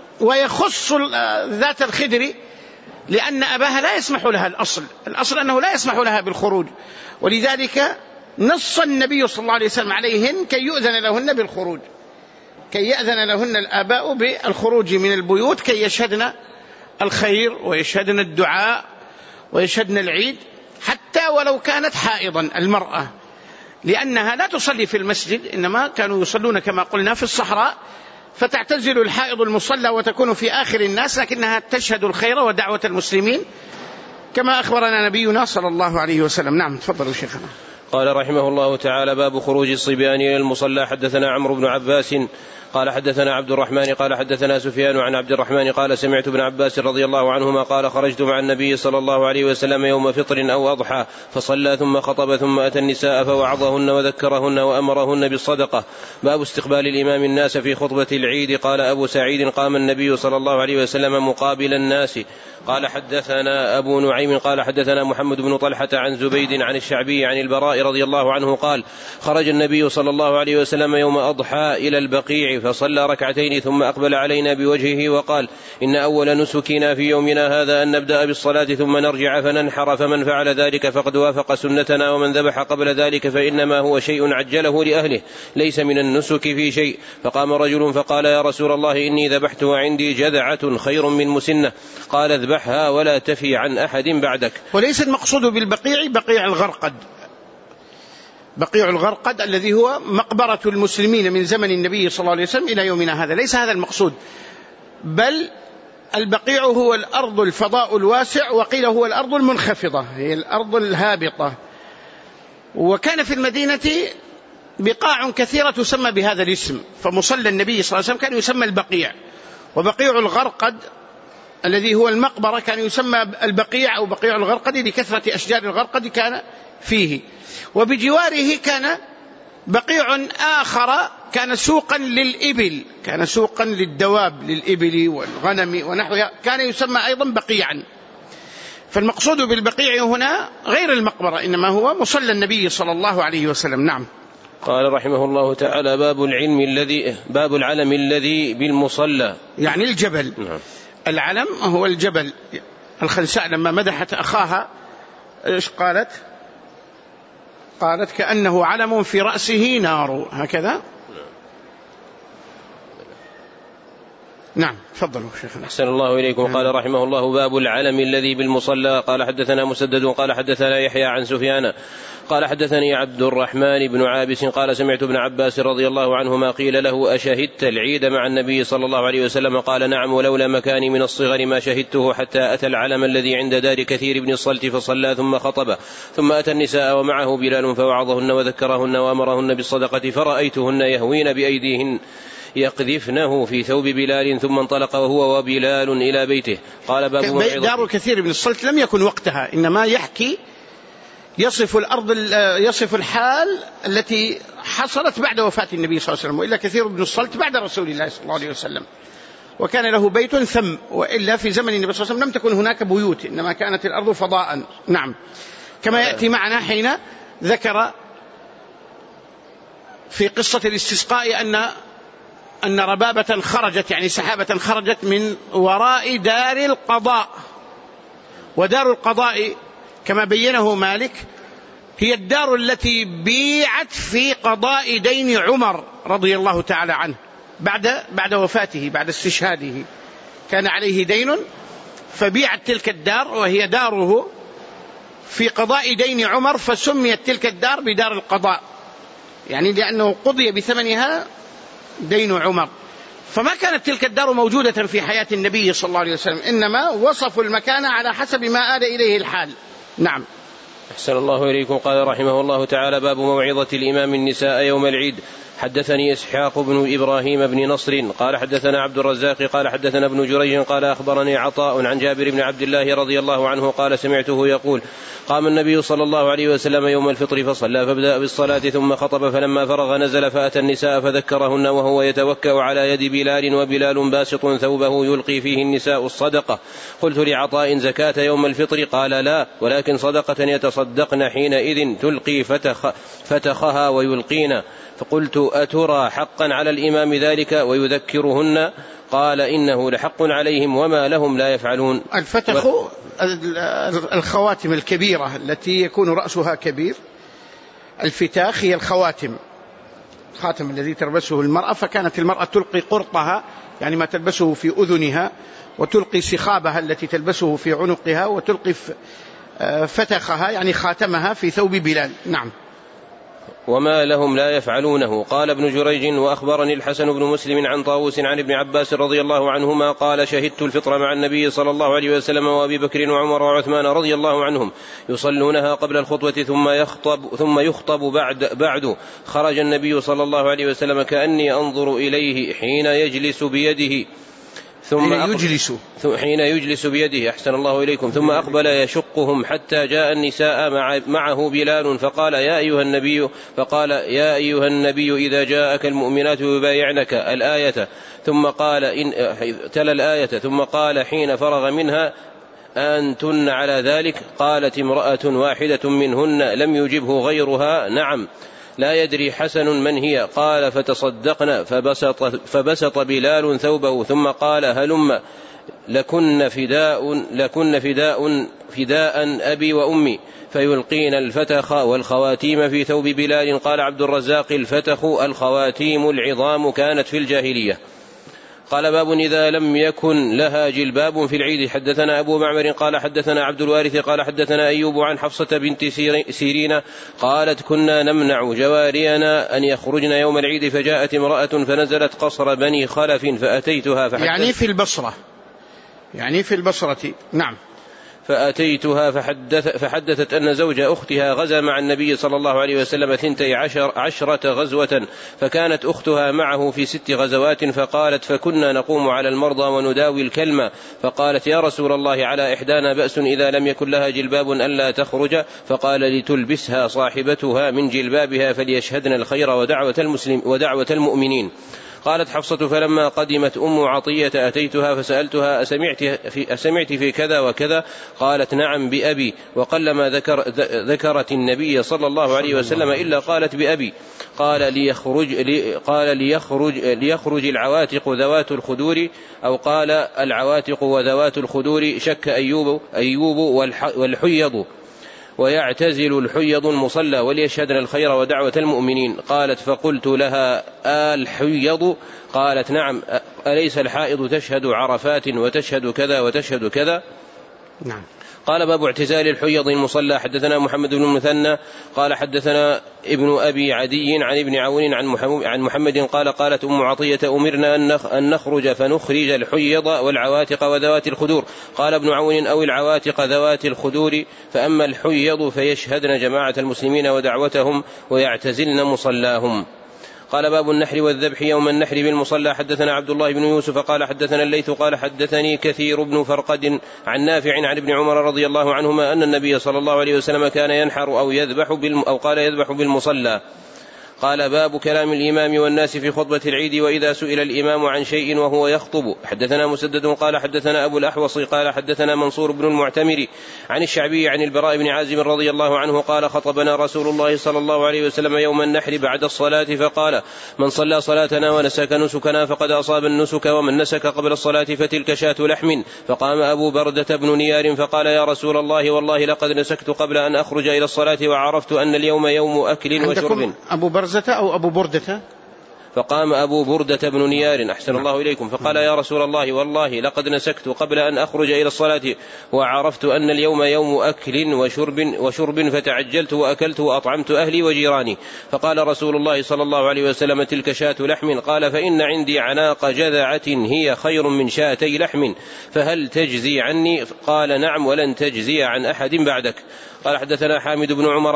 ويخص ذات الخدر؟ لأن أباها لا يسمح لها، الأصل أنه لا يسمح لها بالخروج، ولذلك نص النبي صلى الله عليه وسلم عليهن كي يؤذن لهن بالخروج، كي يأذن لهن الآباء بالخروج من البيوت، كي يشهدن الخير ويشهدن الدعاء ويشهدن العيد، حتى ولو كانت حائضا المرأة، لأنها لا تصلي في المسجد، إنما كانوا يصلون كما قلنا في الصحراء، فتعتزل الحائض المصلى وتكون في آخر الناس، لكنها تشهد الخير ودعوة المسلمين كما أخبرنا نبينا صلى الله عليه وسلم. نعم تفضلوا شيخنا. قال رحمه الله تعالى باب خروج الصبيان إلى المصلى. حدثنا عمرو بن عباس قال حدثنا عبد الرحمن قال حدثنا سفيان عن عبد الرحمن قال سمعت ابن عباس رضي الله عنهما قال خرجت مع النبي صلى الله عليه وسلم يوم فطر أو أضحى فصلى ثم خطب ثم أتى النساء فوعظهن وذكرهن وأمرهن بالصدقة. باب استقبال الإمام الناس في خطبة العيد. قال أبو سعيد قام النبي صلى الله عليه وسلم مقابل الناس. قال حدثنا أبو نعيم قال حدثنا محمد بن طلحة عن زبيد عن الشعبي عن البراء رضي الله عنه قال خرج النبي صلى الله عليه وسلم يوم أضحى إلى البقيع فصلى ركعتين ثم أقبل علينا بوجهه وقال إن أول نسكنا في يومنا هذا أن نبدأ بالصلاة ثم نرجع فننحر، فمن فعل ذلك فقد وافق سنتنا، ومن ذبح قبل ذلك فإنما هو شيء عجله لأهله ليس من النسك في شيء. فقام رجل فقال يا رسول الله إني ذبحت وعندي جذعة خير من مسنة. قال اذبحها ولا تفي عن أحد بعدك. وليس المقصود بالبقيع بقيع الغرقد، بقيع الغرقد الذي هو مقبرة المسلمين من زمن النبي صلى الله عليه وسلم إلى يومنا هذا، ليس هذا المقصود، بل البقيع هو الأرض الفضاء الواسع، وقيل هو الأرض المنخفضة، هي الأرض الهابطة. وكان في المدينة بقاع كثيرة تسمى بهذا الاسم، فمصلى النبي صلى الله عليه وسلم كان يسمى البقيع، وبقيع الغرقد الذي هو المقبرة كان يسمى البقيع أو بقيع الغرقد لكثرة أشجار الغرقد كان فيه. وبجواره كان بقيع آخر كان سوقا للإبل، كان سوقا للدواب للإبل والغنم ونحوها، كان يسمى أيضا بقيعا. فالمقصود بالبقيع هنا غير المقبرة، إنما هو مصلى النبي صلى الله عليه وسلم. نعم. قال رحمه الله تعالى باب العلم الذي بالمصلى، يعني الجبل. نعم. العلم هو الجبل. الخنساء لما مدحت أخاها إيش قالت؟ قالت كأنه علم في رأسه نار، هكذا. نعم تفضلوا شيخنا. أحسن الله إليكم. قال رحمه الله باب العلم الذي بالمصلى. قال حدثنا مسدد قال حدثنا يحيى عن سفيان قال حدثني عبد الرحمن بن عابس قال سمعت ابن عباس رضي الله عنهما قيل له أشهدت العيد مع النبي صلى الله عليه وسلم؟ قال نعم، ولولا مكاني من الصغر ما شهدته، حتى أتى العلم الذي عند دار كثير بن الصلت فصلى ثم خطب، ثم أتى النساء ومعه بلال فوعظهن وذكرهن وأمرهن بالصدقة، فرأيتهن يهوين بأيديهن يقذفنه في ثوب بلال، ثم انطلق وهو وبلال إلى بيته. قال باب دار كثير بن الصلت لم يكن وقتها، إنما يحكي يصف الحال التي حصلت بعد وفاة النبي صلى الله عليه وسلم، وإلا كثير بن الصلت بعد رسول الله صلى الله عليه وسلم، وكان له بيت ثم، وإلا في زمن النبي صلى الله عليه وسلم لم تكن هناك بيوت، إنما كانت الأرض فضاء. نعم، كما يأتي معنا حين ذكر في قصة الاستسقاء أن ربابة خرجت، يعني سحابة خرجت من وراء دار القضاء، ودار القضاء كما بينه مالك هي الدار التي بيعت في قضاء دين عمر رضي الله تعالى عنه بعد وفاته، بعد استشهاده كان عليه دين، فبيعت تلك الدار وهي داره في قضاء دين عمر، فسميت تلك الدار بدار القضاء، يعني لأنه قضي بثمنها دين عمر. فما كانت تلك الدار موجودة في حياة النبي صلى الله عليه وسلم، إنما وصفوا المكان على حسب ما آل إليه الحال. نعم. أحسن الله إليكم. قال رحمه الله تعالى: باب موعظة الإمام النساء يوم العيد. حدثني إسحاق بن إبراهيم بن نصر قال حدثنا عبد الرزاق قال حدثنا ابن جريج قال أخبرني عطاء عن جابر بن عبد الله رضي الله عنه قال سمعته يقول: قام النبي صلى الله عليه وسلم يوم الفطر فصلى فبدأ بالصلاة ثم خطب، فلما فرغ نزل فأتى النساء فذكرهن وهو يتوكأ على يد بلال، وبلال باسط ثوبه يلقي فيه النساء الصدقة. قلت لعطاء: زكاة يوم الفطر؟ قال: لا، ولكن صدقة يتصدقن حينئذ تلقي فتخها ويلقين. فقلت: أترى حقا على الإمام ذلك ويذكرهن؟ قال: إنه لحق عليهم وما لهم لا يفعلون. الفتخ الخواتم الكبيرة التي يكون رأسها كبير، الفتاخ هي الخواتم، الخاتم الذي تلبسه المرأة، فكانت المرأة تلقي قرطها يعني ما تلبسه في أذنها، وتلقي سخابها التي تلبسه في عنقها، وتلقي فتخها يعني خاتمها في ثوب بلال. نعم. وما لهم لا يفعلونه. قال ابن جريج: وأخبرني الحسن بن مسلم عن طاووس عن ابن عباس رضي الله عنهما قال: شهدت الفطر مع النبي صلى الله عليه وسلم وأبي بكر وعمر وعثمان رضي الله عنهم يصلونها قبل الخطبة ثم يخطب بعد. خرج النبي صلى الله عليه وسلم كأني أنظر إليه حين يجلس بيده حين يجلس بيده أحسن الله إليكم، ثم أقبل يشقهم حتى جاء النساء معه بلال فقال: يا أيها النبي إذا جاءك المؤمنات يبايعنك الآية، ثم قال تلا الآية، ثم قال حين فرغ منها: أنتن على ذلك؟ قالت امرأة واحدة منهن لم يجبه غيرها: نعم. لا يدري حسن من هي. قال: فتصدقنا، فبسط بلال ثوبه ثم قال: هلم لكن فداء أبي وأمي، فيلقين الفتخ والخواتيم في ثوب بلال. قال عبد الرزاق: الفتخ الخواتيم العظام كانت في الجاهلية. قال: باب إذا لم يكن لها جلباب في العيد. حدثنا أبو معمر قال حدثنا عبد الوارث قال حدثنا أيوب عن حفصة بنت سيرين قالت: كنا نمنع جوارينا أن يخرجن يوم العيد، فجاءت امرأة فنزلت قصر بني خلف فأتيتها يعني في البصرة. نعم. فأتيتها فحدثت أن زوج أختها غزا مع النبي صلى الله عليه وسلم 12 غزوة، فكانت أختها معه في 6 غزوات. فقالت: فكنا نقوم على المرضى ونداوي الكلمة. فقالت: يا رسول الله، على إحدانا بأس إذا لم يكن لها جلباب ألا تخرج؟ فقال: لتلبسها صاحبتها من جلبابها فليشهدن الخير ودعوة المؤمنين. قالت حفصة: فلما قدمت أم عطية أتيتها فسألتها: أسمعت في كذا وكذا؟ قالت: نعم بأبي. وقلما ذكرت النبي صلى الله عليه وسلم إلا قالت بأبي. قال: ليخرج العواتق ذوات الخدور، أو قال العواتق وذوات الخدور، شك أيوب والحيض، ويعتزل الحيض المصلى وليشهدن الخير ودعوة المؤمنين. قالت: فقلت لها: الحيض؟ قالت: نعم. أليس الحائض تشهد عرفات وتشهد كذا وتشهد كذا؟ نعم. قال: باب اعتزال الحيض المصلى. حدثنا محمد بن المثنى قال حدثنا ابن أبي عدي عن ابن عون عن محمد قال: قالت أم عطية: أمرنا أن نخرج فنخرج الحيض والعواتق وذوات الخدور. قال ابن عون: أو العواتق ذوات الخدور، فأما الحيض فيشهدن جماعة المسلمين ودعوتهم ويعتزلن مصلاهم. قال: باب النحر والذبح يوم النحر بالمصلى. حدثنا عبد الله بن يوسف قال حدثنا الليث قال حدثني كثير بن فرقد عن نافع عن ابن عمر رضي الله عنهما أن النبي صلى الله عليه وسلم كان ينحر أو قال يذبح بالمصلى. قال باب كلام الإمام والناس في خطبة العيد وإذا سئل الإمام عن شيء وهو يخطب. حدثنا مسدد قال حدثنا أبو الأحوص قال حدثنا منصور بن المعتمر عن الشعبي عن البراء بن عازب رضي الله عنه قال خطبنا رسول الله صلى الله عليه وسلم يوم النحر بعد الصلاة فقال من صلى صلاتنا ونسك نسكنا فقد أصاب النسك ومن نسك قبل الصلاة فتلك شاة لحم. فقام أبو بردة بن نيار فقال يا رسول الله والله لقد نسكت قبل أن أخرج إلى الصلاة وعرفت أن اليوم يوم أكل وشرب. أبو برزة أو أبو بردة؟ فقام أبو بردة بن نيار أحسن الله إليكم فقال يا رسول الله والله لقد نسكت قبل أن أخرج إلى الصلاة وعرفت أن اليوم يوم أكل وشرب فتعجلت وأكلت وأطعمت أهلي وجيراني. فقال رسول الله صلى الله عليه وسلم تلك شاة لحم. قال فإن عندي عناق جذعة هي خير من شاتي لحم فهل تجزي عني؟ قال نعم ولن تجزي عن أحد بعدك. قال حدثنا حامد بن عمر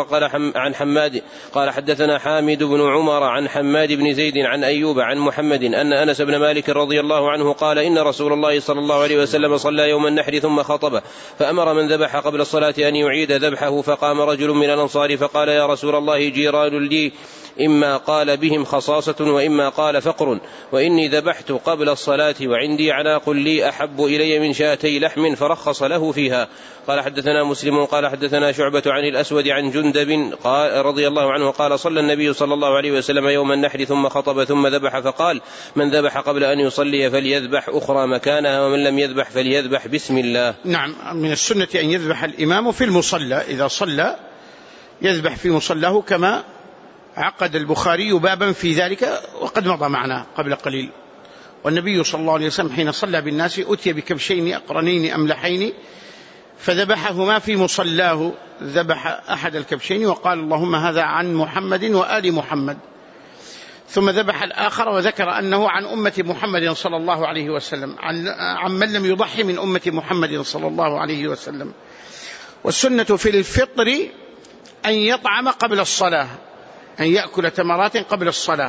قال حدثنا حامد بن عمر عن حماد بن زيد عن أيوب عن محمد أن أنس بن مالك رضي الله عنه قال إن رسول الله صلى الله عليه وسلم صلى يوم النحر ثم خطب فأمر من ذبح قبل الصلاة أن يعيد ذبحه. فقام رجل من الأنصار فقال يا رسول الله جيران لي إما قال بهم خصاصة وإما قال فقر وإني ذبحت قبل الصلاة وعندي عناق لي أحب إلي من شاتي لحم فرخص له فيها. قال حدثنا مسلم قال حدثنا شعبة عن الأسود عن جندب قال رضي الله عنه قال صلى النبي صلى الله عليه وسلم يوم النحر ثم خطب ثم ذبح فقال من ذبح قبل أن يصلي فليذبح أخرى مكانها ومن لم يذبح فليذبح بسم الله. نعم من السنة أن يذبح الإمام في المصلى إذا صلى يذبح في مصلاه كما عقد البخاري بابا في ذلك وقد مضى معنا قبل قليل. والنبي صلى الله عليه وسلم حين صلى بالناس أتي بكبشين أقرنين أملحين فذبحهما في مصلاه ذبح أحد الكبشين وقال اللهم هذا عن محمد وآل محمد ثم ذبح الآخر وذكر أنه عن أمة محمد صلى الله عليه وسلم عن من لم يضحي من أمة محمد صلى الله عليه وسلم. والسنة في الفطر أن يطعم قبل الصلاة أن يأكل تمرات قبل الصلاة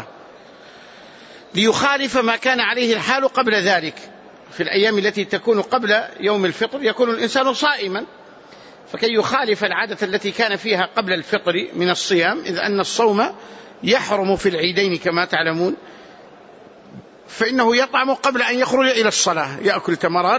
ليخالف ما كان عليه الحال قبل ذلك. في الأيام التي تكون قبل يوم الفطر يكون الإنسان صائما فكي يخالف العادة التي كان فيها قبل الفطر من الصيام إذ أن الصوم يحرم في العيدين كما تعلمون فإنه يطعم قبل أن يخرج إلى الصلاة يأكل تمرات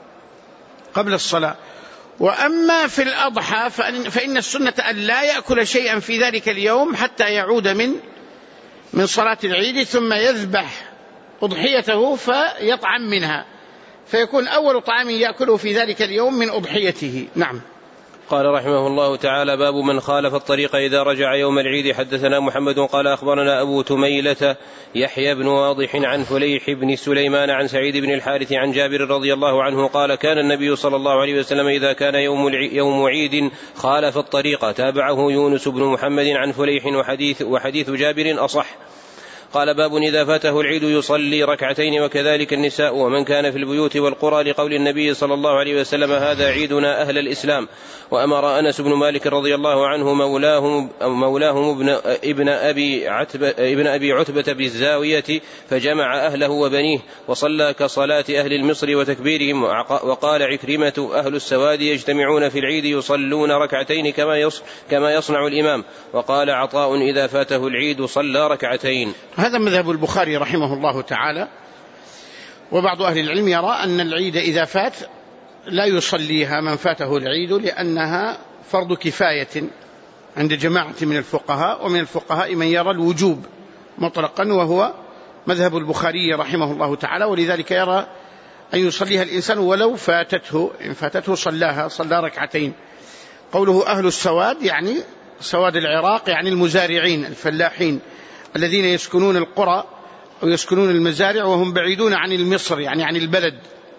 قبل الصلاة. وأما في الأضحى فإن السنة أن لا يأكل شيئا في ذلك اليوم حتى يعود من صلاة العيد ثم يذبح أضحيته فيطعم منها فيكون أول طعام يأكله في ذلك اليوم من أضحيته. نعم. قال رحمه الله تعالى باب من خالف الطريق إذا رجع يوم العيد. حدثنا محمد قال أخبرنا أبو تميلة يحيى بن واضح عن فليح بن سليمان عن سعيد بن الحارث عن جابر رضي الله عنه قال كان النبي صلى الله عليه وسلم إذا كان يوم عيد خالف الطريق تابعه يونس بن محمد عن فليح وحديث جابر أصح. قال باب إذا فاته العيد يصلي ركعتين وكذلك النساء ومن كان في البيوت والقرى لقول النبي صلى الله عليه وسلم هذا عيدنا أهل الإسلام. وأمر أنس بن مالك رضي الله عنه مولاهم ابن أبي عتبة بالزاوية فجمع أهله وبنيه وصلى كصلاة أهل المصر وتكبيرهم. وقال عكرمة أهل السواد يجتمعون في العيد يصلون ركعتين كما يصنع الإمام. وقال عطاء إذا فاته العيد صلى ركعتين. هذا مذهب البخاري رحمه الله تعالى. وبعض أهل العلم يرى أن العيد إذا فات لا يصليها من فاته العيد لأنها فرض كفاية عند جماعة من الفقهاء ومن الفقهاء من يرى الوجوب مطلقا وهو مذهب البخاري رحمه الله تعالى. ولذلك يرى أن يصليها الإنسان ولو فاتته إن فاتته صلى ركعتين. قوله أهل السواد يعني سواد العراق يعني المزارعين الفلاحين الذين يسكنون القرى ويسكنون المزارع وهم بعيدون عن المصر يعني عن البلد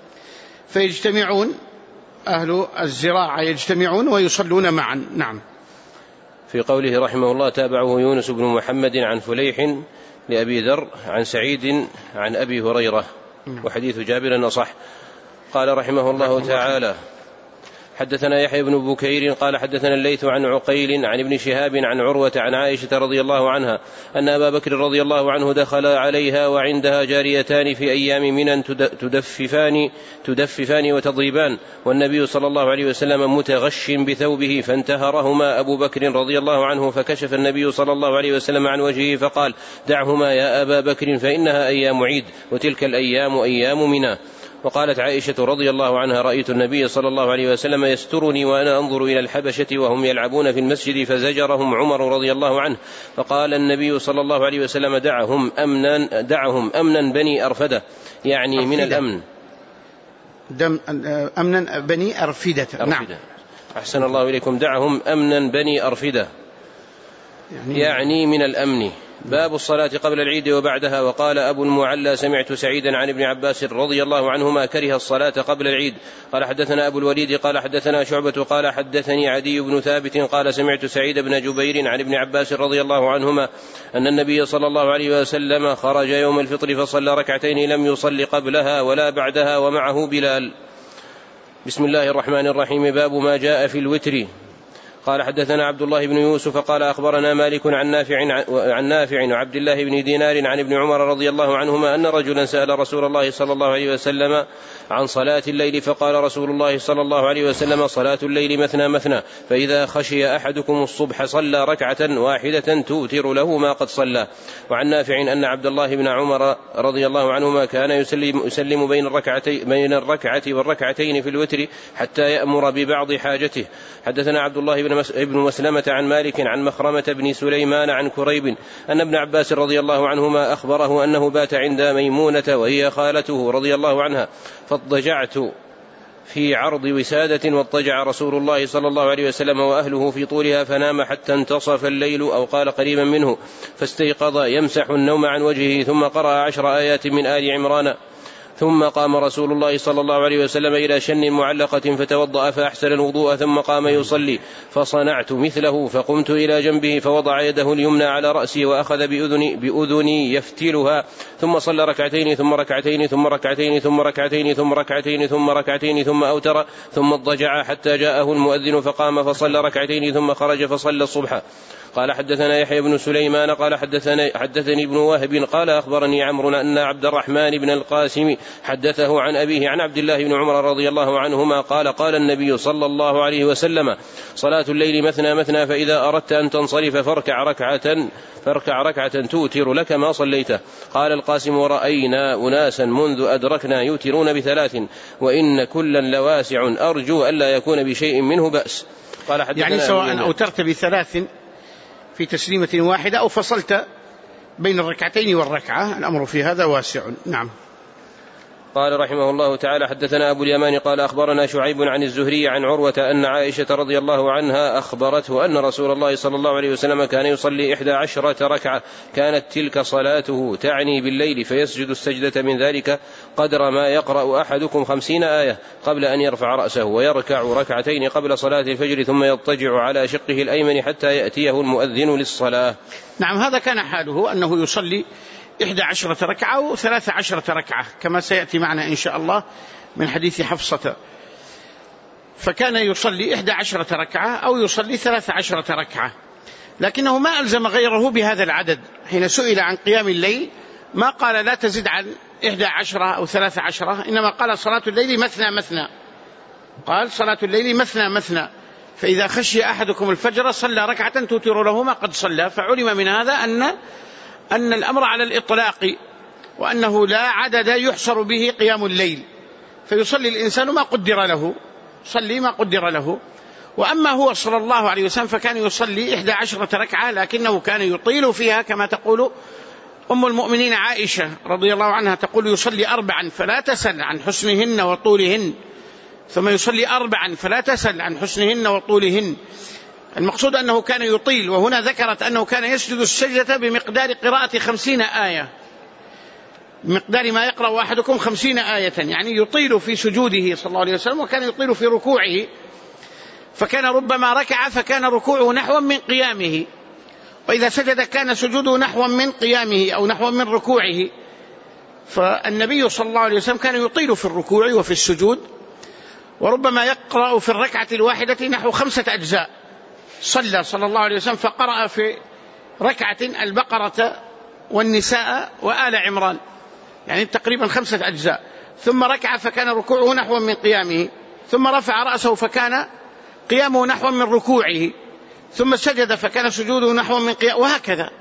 فيجتمعون أهل الزراعة يجتمعون ويصلون معا. نعم. في قوله رحمه الله تابعه يونس بن محمد عن فليح لأبي ذر عن سعيد عن أبي هريرة وحديث جابر أصح. قال رحمه الله تعالى حدثنا يحيى بن بكير قال حدثنا الليث عن عقيل عن ابن شهاب عن عروة عن عائشة رضي الله عنها أن أبا بكر رضي الله عنه دخل عليها وعندها جاريتان في أيام منى تدففان وتضربان، والنبي صلى الله عليه وسلم متغش بثوبه، فانتهرهما أبو بكر رضي الله عنه، فكشف النبي صلى الله عليه وسلم عن وجهه فقال: دعهما يا أبا بكر فإنها أيام عيد، وتلك الأيام أيام منى. وقالت عائشة رضي الله عنها: رأيت النبي صلى الله عليه وسلم يسترني وأنا أنظر إلى الحبشة وهم يلعبون في المسجد، فزجرهم عمر رضي الله عنه، فقال النبي صلى الله عليه وسلم: دعهم أمنا بني أرفدة، يعني من الأمن. أمنا بني أرفدة. نعم. أحسن الله إليكم. دعهم أمنا بني أرفدة يعني من الأمن. باب الصلاة قبل العيد وبعدها. وقال أبو المعلى: سمعت سعيدا عن ابن عباس رضي الله عنهما كره الصلاة قبل العيد. قال حدثنا أبو الوليد قال حدثنا شعبة قال حدثني عدي بن ثابت قال سمعت سعيد بن جبير عن ابن عباس رضي الله عنهما أن النبي صلى الله عليه وسلم خرج يوم الفطر فصلى ركعتين لم يصل قبلها ولا بعدها ومعه بلال. بسم الله الرحمن الرحيم. باب ما جاء في الوتر. قال حدثنا عبد الله بن يوسف قال أخبرنا مالك عن نافع وعبد الله بن دينار عن ابن عمر رضي الله عنهما أن رجلا سأل رسول الله صلى الله عليه وسلم عن صلاة الليل، فقال رسول الله صلى الله عليه وسلم: صلاة الليل مثنى مثنى، فإذا خشي أحدكم الصبح صلى ركعة واحدة توتر له ما قد صلى. وعن نافع أن عبد الله بن عمر رضي الله عنهما كان يسلم بين الركعة والركعتين في الوتر حتى يأمر ببعض حاجته. حدثنا عبد الله بن مسلمة عن مالك عن مخرمة بن سليمان عن كريب أن ابن عباس رضي الله عنهما أخبره أنه بات عند ميمونة وهي خالته رضي الله عنها، فاضطجعت في عرض وسادة، واضطجع رسول الله صلى الله عليه وسلم وأهله في طولها، فنام حتى انتصف الليل أو قال قريبا منه، فاستيقظ يمسح النوم عن وجهه، ثم قرأ 10 آيات من آل عمران، ثم قام رسول الله صلى الله عليه وسلم إلى شن معلقة فتوضأ فأحسن الوضوء، ثم قام يصلي، فصنعت مثله، فقمت إلى جنبه فوضع يده اليمنى على رأسي وأخذ بأذني يفتلها، ثم صلى ركعتين ثم ركعتين ثم ركعتين ثم ركعتين ثم ركعتين ثم ركعتين ثم أوتر، ثم اضطجع حتى جاءه المؤذن فقام فصلى ركعتين ثم خرج فصلى الصبح. قال حدثنا يحيى بن سليمان قال حدثني ابن وهب قال أخبرني عمرو أن عبد الرحمن بن القاسم حدثه عن أبيه عن عبد الله بن عمر رضي الله عنهما قال: قال النبي صلى الله عليه وسلم: صلاة الليل مثنى مثنى، فإذا أردت أن تنصرف فاركع ركعة توتر لك ما صليته. قال القاسم: ورأينا أناسا منذ أدركنا يوترون ب3، وإن كلا لواسع، أرجو ألا يكون بشيء منه بأس. قال يعني سواء أوترت ب3 في تسليمة واحدة أو فصلت بين الركعتين والركعة، الأمر في هذا واسع. نعم. قال رحمه الله تعالى: حدثنا أبو اليمان قال أخبرنا شعيب عن الزهري عن عروة أن عائشة رضي الله عنها أخبرته أن رسول الله صلى الله عليه وسلم كان يصلي 11 ركعة، كانت تلك صلاته، تعني بالليل، فيسجد السجدة من ذلك قدر ما يقرأ أحدكم 50 آية قبل أن يرفع رأسه، ويركع ركعتين قبل صلاة الفجر، ثم يضطجع على شقه الأيمن حتى يأتيه المؤذن للصلاة. نعم، هذا كان حاله، أنه يصلي 11 ركعة و13 ركعة كما سيأتي معنا إن شاء الله من حديث حفصة. فكان يصلي 11 ركعة أو يصلي 13 ركعة، لكنه ما ألزم غيره بهذا العدد. حين سئل عن قيام الليل ما قال لا تزد عن 11 أو 13، إنما قال صلاة الليل مثنى مثنى، قال صلاة الليل مثنى مثنى، فإذا خشي أحدكم الفجر صلى ركعة توتر له ما قد صلى. فعلم من هذا أن الأمر على الإطلاق، وأنه لا عدد يحصر به قيام الليل، فيصلي الإنسان ما قدر له، صلي ما قدر له. وأما هو صلى الله عليه وسلم فكان يصلي 11 ركعة، لكنه كان يطيل فيها، كما تقول أم المؤمنين عائشة رضي الله عنها، تقول يصلي 4 فلا تسل عن حسنهن وطولهن، ثم يصلي 4 فلا تسل عن حسنهن وطولهن. المقصود أنه كان يطيل، وهنا ذكرت أنه كان يسجد السجدة بمقدار قراءة 50 آية، بمقدار ما يقرأ أحدكم 50 آية، يعني يطيل في سجوده صلى الله عليه وسلم، وكان يطيل في ركوعه، فكان ربما ركع فكان ركوعه نحو من قيامه، وإذا سجد كان سجوده نحو من قيامه أو نحو من ركوعه. فالنبي صلى الله عليه وسلم كان يطيل في الركوع وفي السجود، وربما يقرأ في الركعة الواحدة نحو 5 أجزاء. صلى الله عليه وسلم فقرأ في ركعة البقرة والنساء وآل عمران، يعني تقريبا 5 أجزاء، ثم ركع فكان ركوعه نحو من قيامه، ثم رفع رأسه فكان قيامه نحو من ركوعه، ثم سجد فكان سجوده نحو من قيامه، وهكذا.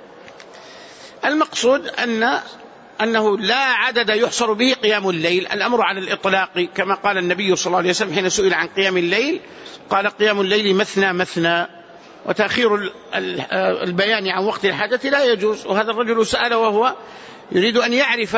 المقصود أنه لا عدد يحصر به قيام الليل، الأمر على الإطلاق، كما قال النبي صلى الله عليه وسلم حين سئل عن قيام الليل قال قيام الليل مثنى مثنى، وتأخير البيان عن وقت الحاجة لا يجوز. وهذا الرجل سأل وهو يريد أن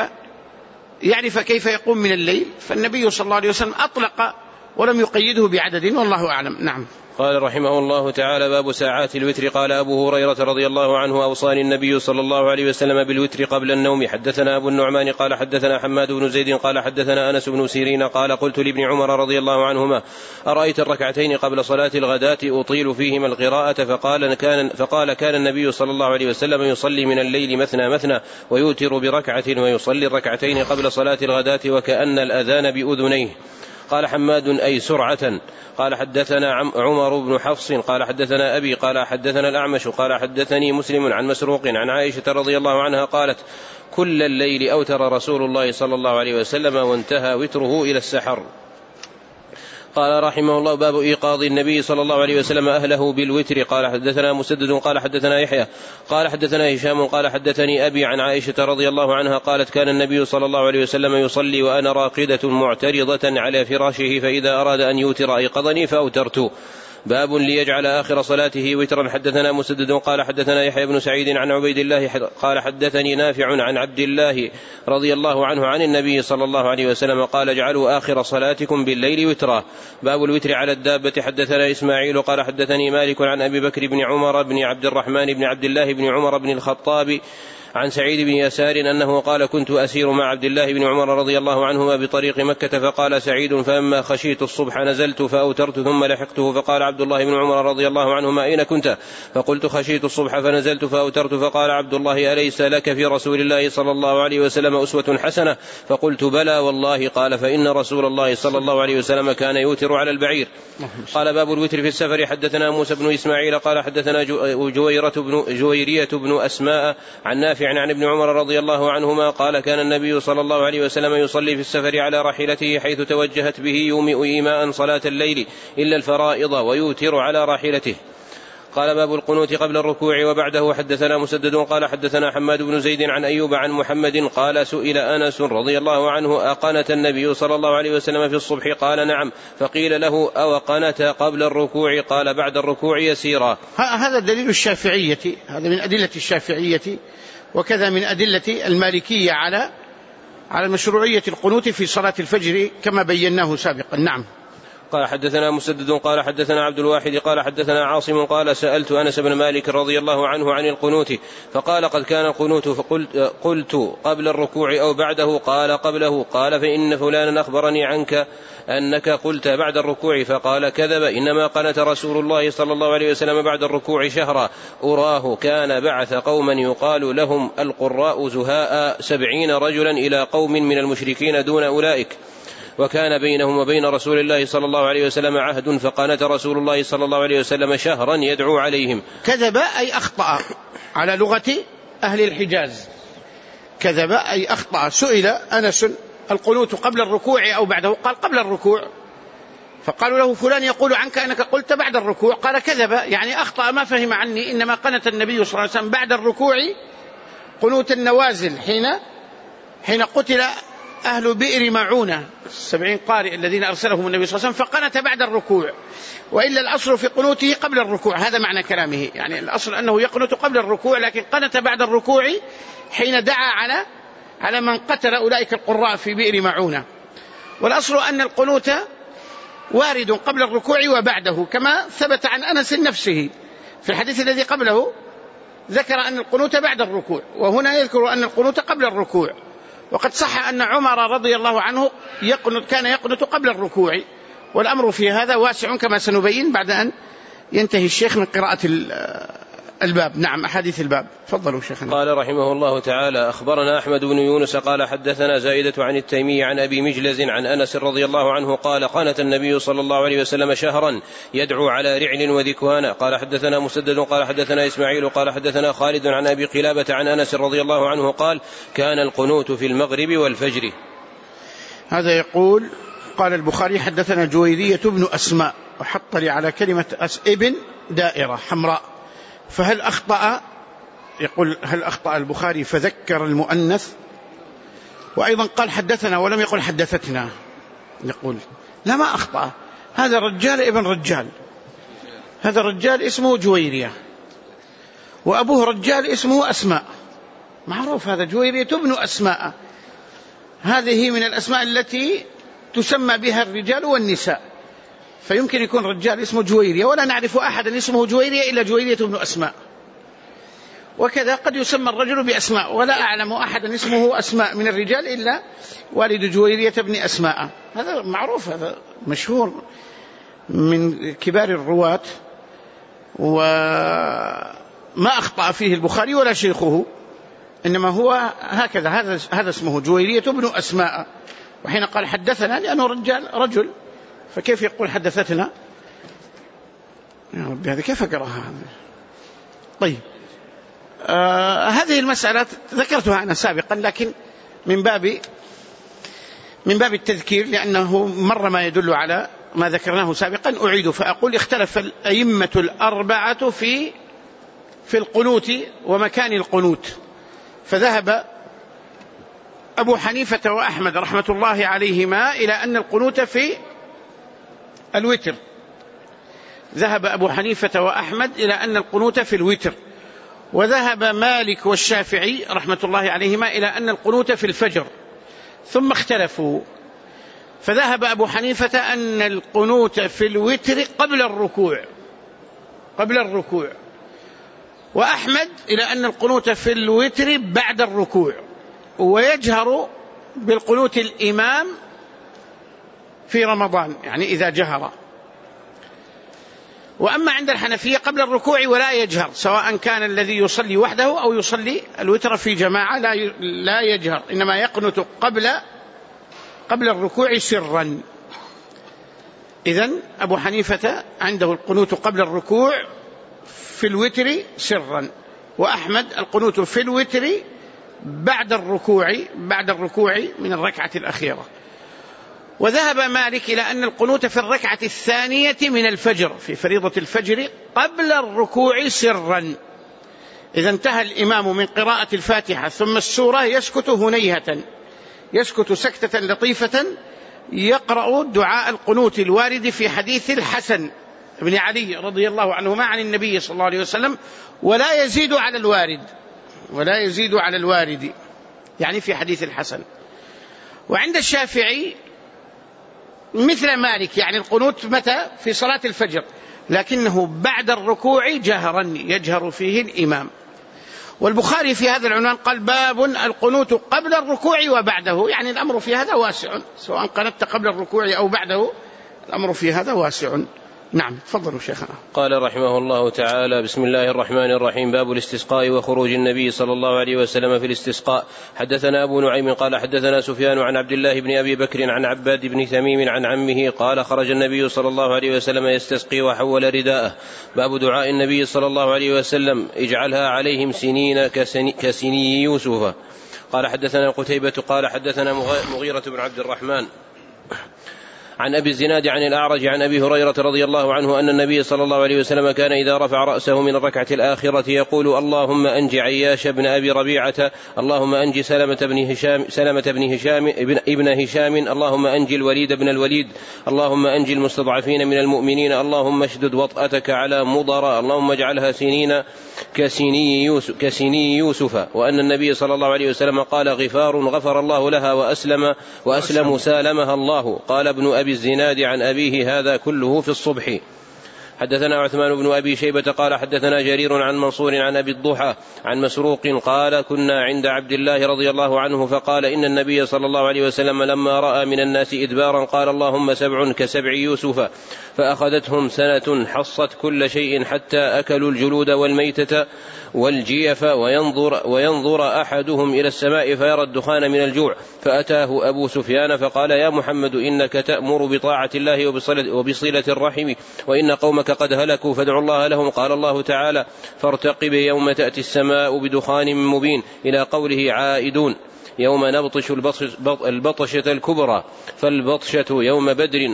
يعرف كيف يقوم من الليل، فالنبي صلى الله عليه وسلم أطلق ولم يقيده بعدد، والله أعلم. نعم. قال رحمه الله تعالى: باب ساعات الوتر. قال أبو هريرة رضي الله عنه: أوصاني النبي صلى الله عليه وسلم بالوتر قبل النوم. حدثنا أبو النعمان قال حدثنا حماد بن زيد قال حدثنا أنس بن سيرين قال: قلت لابن عمر رضي الله عنهما: أرأيت الركعتين قبل صلاة الغداة أطيل فيهما القراءة؟ فقال: كان النبي صلى الله عليه وسلم يصلي من الليل مثنى مثنى ويوتر بركعة ويصلي الركعتين قبل صلاة الغداة وكأن الأذان بأذنيه. قال حماد: أي سرعة. قال حدثنا عمر بن حفص قال حدثنا أبي قال حدثنا الأعمش قال حدثني مسلم عن مسروق عن عائشة رضي الله عنها قالت: كل الليل أوتر رسول الله صلى الله عليه وسلم وانتهى وتره إلى السحر. قال رحمه الله: باب إيقاظ النبي صلى الله عليه وسلم أهله بالوتر. قال حدثنا مسدد قال حدثنا يحيى قال حدثنا هشام قال حدثني أبي عن عائشة رضي الله عنها قالت: كان النبي صلى الله عليه وسلم يصلي وأنا راقدة معترضة على فراشه، فإذا أراد أن يوتر أيقظني فأوترت. باب ليجعل آخر صلاته وترا. حدثنا مسدد قال حدثنا يحيى بن سعيد عن عبيد الله قال حدثني نافع عن عبد الله رضي الله عنه عن النبي صلى الله عليه وسلم قال: اجعلوا آخر صلاتكم بالليل وترا. باب الوتر على الدابة. حدثنا إسماعيل قال حدثني مالك عن أبي بكر بن عمر بن عبد الرحمن بن عبد الله بن عمر بن الخطاب عن سعيد بن يسار أنه قال: كنت أسير مع عبد الله بن عمر رضي الله عنهما بطريق مكة، فقال سعيد: فلما خشيت الصبح نزلت فأوترت ثم لحقته، فقال عبد الله بن عمر رضي الله عنهما: أين كنت؟ فقلت: خشيت الصبح فنزلت فأوترت. فقال عبد الله: أليس لك في رسول الله صلى الله عليه وسلم أسوة حسنة؟ فقلت: بلى والله. قال: فإن رسول الله صلى الله عليه وسلم كان يوتر على البعير. قال: باب الوتر في السفر. حدثنا موسى بن إسماعيل قال حدثنا جويرية بن أسماء عن نافع عن ابن عمر رضي الله عنهما قال: كان النبي صلى الله عليه وسلم يصلي في السفر على راحلته حيث توجهت به يومئ إيماء صلاة الليل إلا الفرائض ويوتر على راحلته. قال: باب القنوت قبل الركوع وبعده. حدثنا مسدد قال حدثنا حماد بن زيد عن أيوب عن محمد قال: سئل أنس رضي الله عنه: أقنت النبي صلى الله عليه وسلم في الصبح؟ قال: نعم. فقيل له: أو قنت قبل الركوع؟ قال: بعد الركوع يسيرا. هذا دليل الشافعية، هذا من أدلة الشافعية، وكذا من أدلة المالكية على مشروعية القنوت في صلاة الفجر كما بيناه سابقا. نعم. قال: حدثنا مسدد قال حدثنا عبد الواحد قال حدثنا عاصم قال: سألت أنس بن مالك رضي الله عنه عن القنوت فقال: قد كان القنوت. فقلت: قبل الركوع أو بعده؟ قال: قبله. قال: فإن فلانا أخبرني عنك أنك قلت بعد الركوع. فقال: كذب، إنما قنت رسول الله صلى الله عليه وسلم بعد الركوع شهرا، أراه كان بعث قوما يقال لهم القراء زهاء 70 رجلا إلى قوم من المشركين دون أولئك، وكان بينهم وبين رسول الله صلى الله عليه وسلم عهد، فقنت رسول الله صلى الله عليه وسلم شهرا يدعو عليهم. كذب أي أخطأ على لغة أهل الحجاز، كذب أي أخطأ. سئل أنس: القنوت قبل الركوع أو بعده؟ قال: قبل الركوع. فقالوا له: فلان يقول عنك أنك قلت بعد الركوع. قال: كذب، يعني أخطأ، ما فهم عني، إنما قنت النبي صلى الله عليه وسلم بعد الركوع قنوت النوازل حين قتل أهل بئر معونة 70 قارئ الذين أرسلهم النبي صلى الله عليه وسلم، فقنت بعد الركوع، وإلا الأصل في قنوته قبل الركوع. هذا معنى كلامه، يعني الأصل أنه يقنت قبل الركوع، لكن قنت بعد الركوع حين دعا على من قتل أولئك القراء في بئر معونة. والأصل أن القنوت وارد قبل الركوع وبعده، كما ثبت عن أنس نفسه في الحديث الذي قبله، ذكر أن القنوت بعد الركوع، وهنا يذكر أن القنوت قبل الركوع. وقد صح أن عمر رضي الله عنه كان يقنت قبل الركوع، والأمر في هذا واسع كما سنبين بعد أن ينتهي الشيخ من قراءة الباب. نعم أحاديث الباب. تفضلوا شيخنا. قال رحمه الله تعالى: أخبرنا أحمد بن يونس قال حدثنا زائدة عن التيمي عن أبي مجلز عن أنس رضي الله عنه قال: قنت النبي صلى الله عليه وسلم شهرا يدعو على رعل وذكوان. قال حدثنا مسدد قال حدثنا إسماعيل قال حدثنا خالد عن أبي قلابة عن أنس رضي الله عنه قال: كان القنوت في المغرب والفجر. هذا يقول: قال البخاري: حدثنا جويرية بن أسماء، وحط لي على كلمة ابن دائرة حمراء، فهل أخطأ؟ يقول: هل أخطأ البخاري فذكر المؤنث؟ وأيضا قال حدثنا ولم يقل حدثتنا. يقول: لا، ما أخطأ، هذا رجال ابن رجال، هذا الرجال اسمه جويرية وأبوه رجال اسمه أسماء، معروف هذا جويرية ابن أسماء، هذه من الأسماء التي تسمى بها الرجال والنساء، فيمكن يكون رجال اسمه جويرية، ولا نعرف أحدا اسمه جويرية إلا جويرية ابن أسماء. وكذا قد يسمى الرجل بأسماء، ولا أعلم أحدا اسمه أسماء من الرجال إلا والد جويرية ابن أسماء، هذا معروف، هذا مشهور من كبار الرواة، وما أخطأ فيه البخاري ولا شيخه، إنما هو هكذا، هذا اسمه جويرية ابن أسماء. وحين قال حدثنا لأنه رجل، فكيف يقول حدثتنا؟ يا ربي هذا كيف أقرأها؟ طيب، هذه المسألة ذكرتها أنا سابقا، لكن من باب التذكير، لأنه مر ما يدل على ما ذكرناه سابقا، أعيد فأقول: اختلف الأئمة الأربعة في القنوت ومكان القنوت، فذهب أبو حنيفة وأحمد رحمة الله عليهما إلى أن القنوت في الوتر، ذهب أبو حنيفة وأحمد إلى أن القنوت في الوتر، وذهب مالك والشافعي رحمة الله عليهما إلى أن القنوت في الفجر، ثم اختلفوا، فذهب أبو حنيفة أن القنوت في الوتر قبل الركوع، وأحمد إلى أن القنوت في الوتر بعد الركوع، ويجهر بالقنوت الإمام في رمضان، يعني إذا جهر. وأما عند الحنفية قبل الركوع ولا يجهر، سواء كان الذي يصلي وحده أو يصلي الوتر في جماعة لا يجهر، إنما يقنت قبل الركوع سرا. إذن أبو حنيفة عنده القنوت قبل الركوع في الوتر سرا، وأحمد القنوت في الوتر بعد الركوع من الركعة الأخيرة. وذهب مالك إلى أن القنوت في الركعة الثانية من الفجر، في فريضة الفجر قبل الركوع سرا، إذا انتهى الإمام من قراءة الفاتحة ثم السورة يسكت هنيهة، يسكت سكتة لطيفة، يقرأ دعاء القنوت الوارد في حديث الحسن بن علي رضي الله عنهما عن النبي صلى الله عليه وسلم، ولا يزيد على الوارد، يعني في حديث الحسن. وعند الشافعي مثل مالك، يعني القنوت متى؟ في صلاة الفجر، لكنه بعد الركوع جهرا يجهر فيه الإمام. والبخاري في هذا العنوان قال: باب القنوت قبل الركوع وبعده، يعني الأمر في هذا واسع، سواء قنت قبل الركوع أو بعده الأمر في هذا واسع. نعم، تفضلوا شيخنا. قال رحمه الله تعالى: بسم الله الرحمن الرحيم. باب الاستسقاء وخروج النبي صلى الله عليه وسلم في الاستسقاء. حدثنا أبو نعيم قال حدثنا سفيان عن عبد الله بن أبي بكر عن عباد بن تميم عن عمه قال: خرج النبي صلى الله عليه وسلم يستسقي وحول رداءه. باب دعاء النبي صلى الله عليه وسلم: اجعلها عليهم سنين كسني يوسف. قال حدثنا قتيبة قال حدثنا مغيرة بن عبد الرحمن عن أبي الزناد عن الأعرج عن أبي هريرة رضي الله عنه أن النبي صلى الله عليه وسلم كان إذا رفع رأسه من الركعة الآخرة يقول: اللهم أنج عياش بن أبي ربيعة، اللهم أنج سلمة بن هشام ابن هشام، اللهم أنج الوليد بن الوليد، اللهم أنج المستضعفين من المؤمنين، اللهم اشدد وطأتك على مضر، اللهم اجعلها سنين كسني يوسف. وأن النبي صلى الله عليه وسلم قال: غفار غفر الله لها وأسلم سالمها الله. قال ابن أبي الزناد عن أبيه: هذا كله في الصبح. حدثنا عثمان بن أبي شيبة قال حدثنا جرير عن منصور عن أبي الضحى عن مسروق قال كنا عند عبد الله رضي الله عنه فقال إن النبي صلى الله عليه وسلم لما رأى من الناس إدبارا قال اللهم 7 كسبع يوسف فأخذتهم سنة حصت كل شيء حتى أكلوا الجلود والميتة والجيف وينظر أحدهم إلى السماء فيرى الدخان من الجوع فأتاه أبو سفيان فقال يا محمد إنك تأمر بطاعة الله وبصلة الرحم وإن قومك قد هلكوا فادعوا الله لهم. قال الله تعالى فارتقب يوم تأتي السماء بدخان مبين إلى قوله عائدون يوم نبطش البطشة الكبرى فالبطشة يوم بدر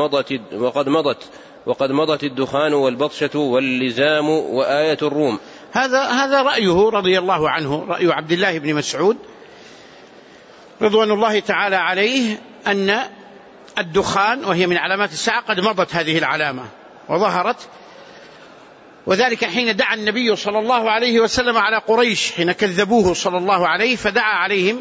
وقد مضت الدخان والبطشة واللزام وآية الروم. هذا رأيه رضي الله عنه، رأي عبد الله بن مسعود رضوان الله تعالى عليه، أن الدخان وهي من علامات الساعة قد مضت هذه العلامة وظهرت، وذلك حين دعا النبي صلى الله عليه وسلم على قريش حين كذبوه صلى الله عليه، فدعا عليهم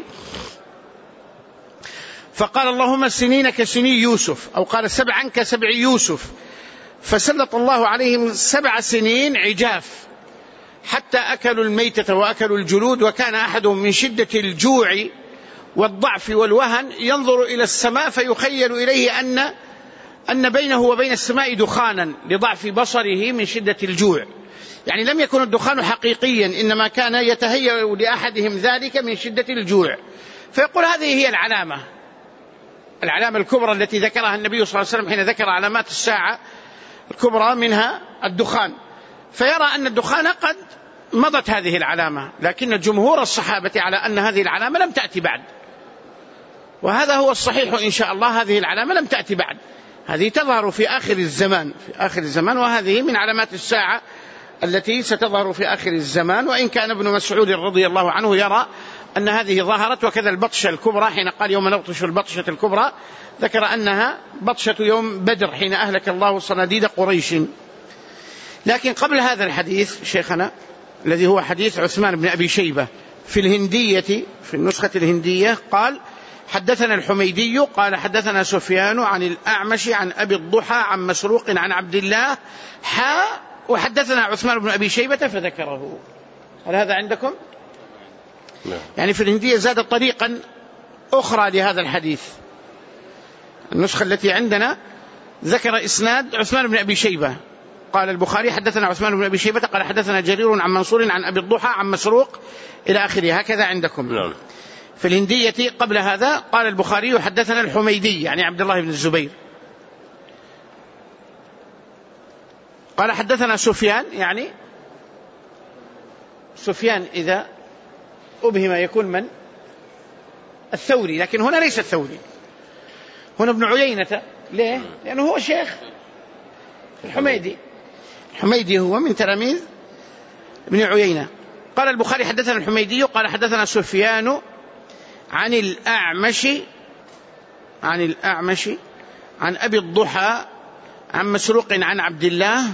فقال اللهم سنين كسني يوسف، أو قال 7 كسبع يوسف، فسلط الله عليهم 7 سنين عجاف حتى أكلوا الميتة وأكلوا الجلود، وكان أحدهم من شدة الجوع والضعف والوهن ينظر إلى السماء فيخيل إليه أن بينه وبين السماء دخانا لضعف بصره من شدة الجوع، يعني لم يكن الدخان حقيقيا، إنما كان يتهيأ لأحدهم ذلك من شدة الجوع، فيقول هذه هي العلامة الكبرى التي ذكرها النبي صلى الله عليه وسلم حين ذكر علامات الساعة الكبرى منها الدخان، فيرى أن الدخان قد مضت هذه العلامة، لكن جمهور الصحابة على أن هذه العلامة لم تأتي بعد، وهذا هو الصحيح إن شاء الله، هذه العلامة لم تأتي بعد، هذه تظهر في آخر الزمان، وهذه من علامات الساعة التي ستظهر في آخر الزمان، وإن كان ابن مسعود رضي الله عنه يرى أن هذه ظهرت، وكذا البطشة الكبرى حين قال يوم نبطش البطشة الكبرى ذكر أنها بطشة يوم بدر حين أهلك الله صناديد قريش. لكن قبل هذا الحديث شيخنا الذي هو حديث عثمان بن أبي شيبة في الهندية، في النسخة الهندية قال حدثنا الحميدي قال حدثنا سفيان عن الأعمش عن أبي الضحى عن مسروق عن عبد الله وحدثنا عثمان بن أبي شيبة فذكره. هل هذا عندكم؟ يعني في الهندية زاد طريقا أخرى لهذا الحديث، النسخة التي عندنا ذكر إسناد عثمان بن أبي شيبة، قال البخاري حدثنا عثمان بن أبي شيبة قال حدثنا جرير عن منصور عن أبي الضحى عن مسروق إلى آخره، هكذا عندكم. نعم. في الهندية قبل هذا قال البخاري حدثنا الحميدي يعني عبد الله بن الزبير قال حدثنا سفيان، يعني سفيان إذا أبهم يكون من؟ الثوري، لكن هنا ليس الثوري، هنا ابن عيينة. ليه؟ لأنه هو شيخ الحميدي هو من تلاميذ ابن عيينة. قال البخاري حدثنا الحميدي قال حدثنا سفيان عن الأعمش عن أبي الضحى عن مسروق عن عبد الله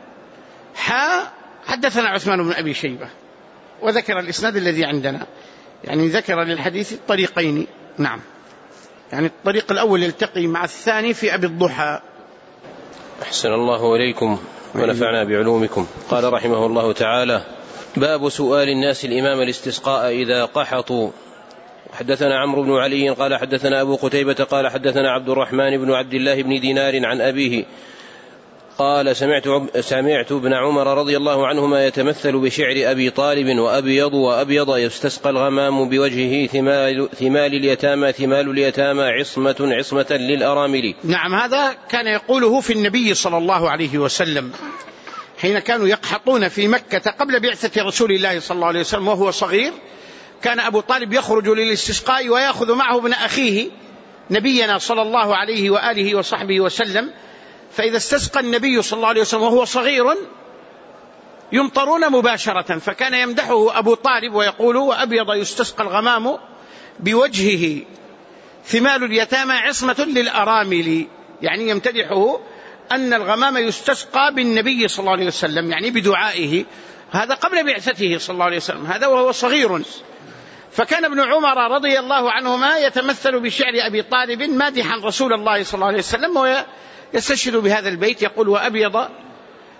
حدثنا عثمان بن أبي شيبة، وذكر الإسناد الذي عندنا، يعني ذكر للحديث الطريقين. نعم، يعني الطريق الأول يلتقي مع الثاني في أبي الضحى. أحسن الله إليكم ونفعنا بعلومكم. قال رحمه الله تعالى باب سؤال الناس الإمام الاستسقاء إذا قحطوا. حدثنا عمرو بن علي قال حدثنا أبو قتيبة قال حدثنا عبد الرحمن بن عبد الله بن دينار عن أبيه قال سمعت ابن عمر رضي الله عنهما يتمثل بشعر أبي طالب وأبيض يستسقى الغمام بوجهه ثمال اليتامى عصمة للأرامل. نعم، هذا كان يقوله في النبي صلى الله عليه وسلم حين كانوا يقحطون في مكة قبل بعثة رسول الله صلى الله عليه وسلم وهو صغير. كان أبو طالب يخرج للاستسقاء ويأخذ معه ابن أخيه نبينا صلى الله عليه وآله وصحبه وسلم، فإذا استسقى النبي صلى الله عليه وسلم وهو صغير يمطرون مباشرة، فكان يمدحه أبو طالب ويقول وأبيض يستسقى الغمام بوجهه ثمال اليتامى عصمة للأرامل، يعني يمتدحه أن الغمام يستسقى بالنبي صلى الله عليه وسلم، يعني بدعائه، هذا قبل بعثته صلى الله عليه وسلم، هذا وهو صغير. فكان ابن عمر رضي الله عنهما يتمثل بشعر أبي طالب مادحا رسول الله صلى الله عليه وسلم، ويستشهد بهذا البيت يقول وأبيض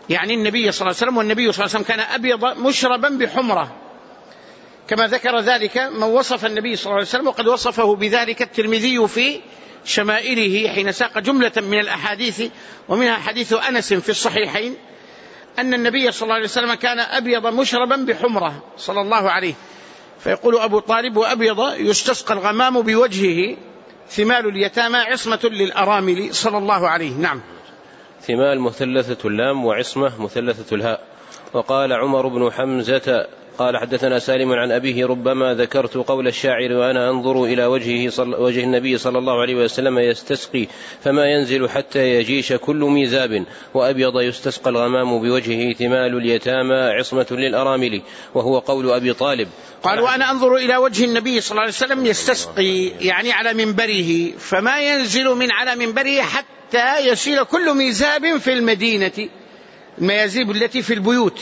يعني النبي صلى الله عليه وسلم، والنبي صلى الله عليه وسلم كان أبيض مشربا بحمرة، كما ذكر ذلك من وصف النبي صلى الله عليه وسلم، وقد وصفه بذلك الترمذي في شمائله حين ساق جملة من الأحاديث، ومنها حديث أنس في الصحيحين أن النبي صلى الله عليه وسلم كان أبيض مشربا بحمرة صلى الله عليه. فيقول أبو طالب: وأبيض يستسقى الغمام بوجهه، ثمال اليتامى عصمة للأرامل صلى الله عليه. نعم. ثمال مثلثة اللام، وعصمة مثلثة الهاء. وقال عمر بن حمزة قال حدثنا سالم عن أبيه: ربما ذكرت قول الشاعر وأنا أنظر إلى وجه النبي صلى الله عليه وسلم يستسقي فما ينزل حتى يجيش كل ميزاب، وأبيض يستسقى الغمام بوجهه، ثمال اليتامى عصمة للأرامل، وهو قول أبي طالب. قال: وأنا أنظر إلى وجه النبي صلى الله عليه وسلم يستسقي، يعني على منبره، فما ينزل من على منبره حتى يسيل كل ميزاب في المدينة، الميازيب التي في البيوت،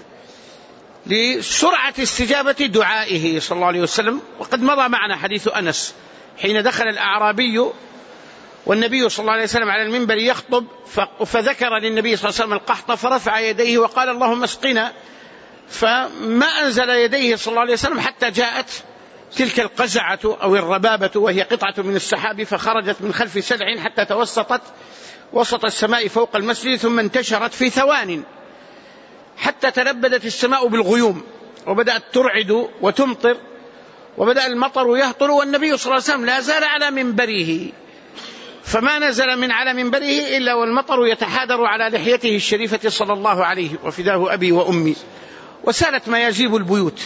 لسرعة استجابة دعائه صلى الله عليه وسلم. وقد مضى معنا حديث أنس حين دخل الأعرابي والنبي صلى الله عليه وسلم على المنبر يخطب، فذكر للنبي صلى الله عليه وسلم القحط، فرفع يديه وقال: اللهم اسقنا، فما أنزل يديه صلى الله عليه وسلم حتى جاءت تلك القزعة أو الربابة، وهي قطعة من السحاب، فخرجت من خلف سلع حتى توسطت وسط السماء فوق المسجد، ثم انتشرت في ثوان حتى تلبدت السماء بالغيوم، وبدأت ترعد وتمطر، وبدأ المطر يهطل، والنبي صلى الله عليه وسلم لا زال على منبره، فما نزل من على منبره إلا والمطر يتحادر على لحيته الشريفة صلى الله عليه وفداه أبي وأمي، وسالت ميازيب البيوت.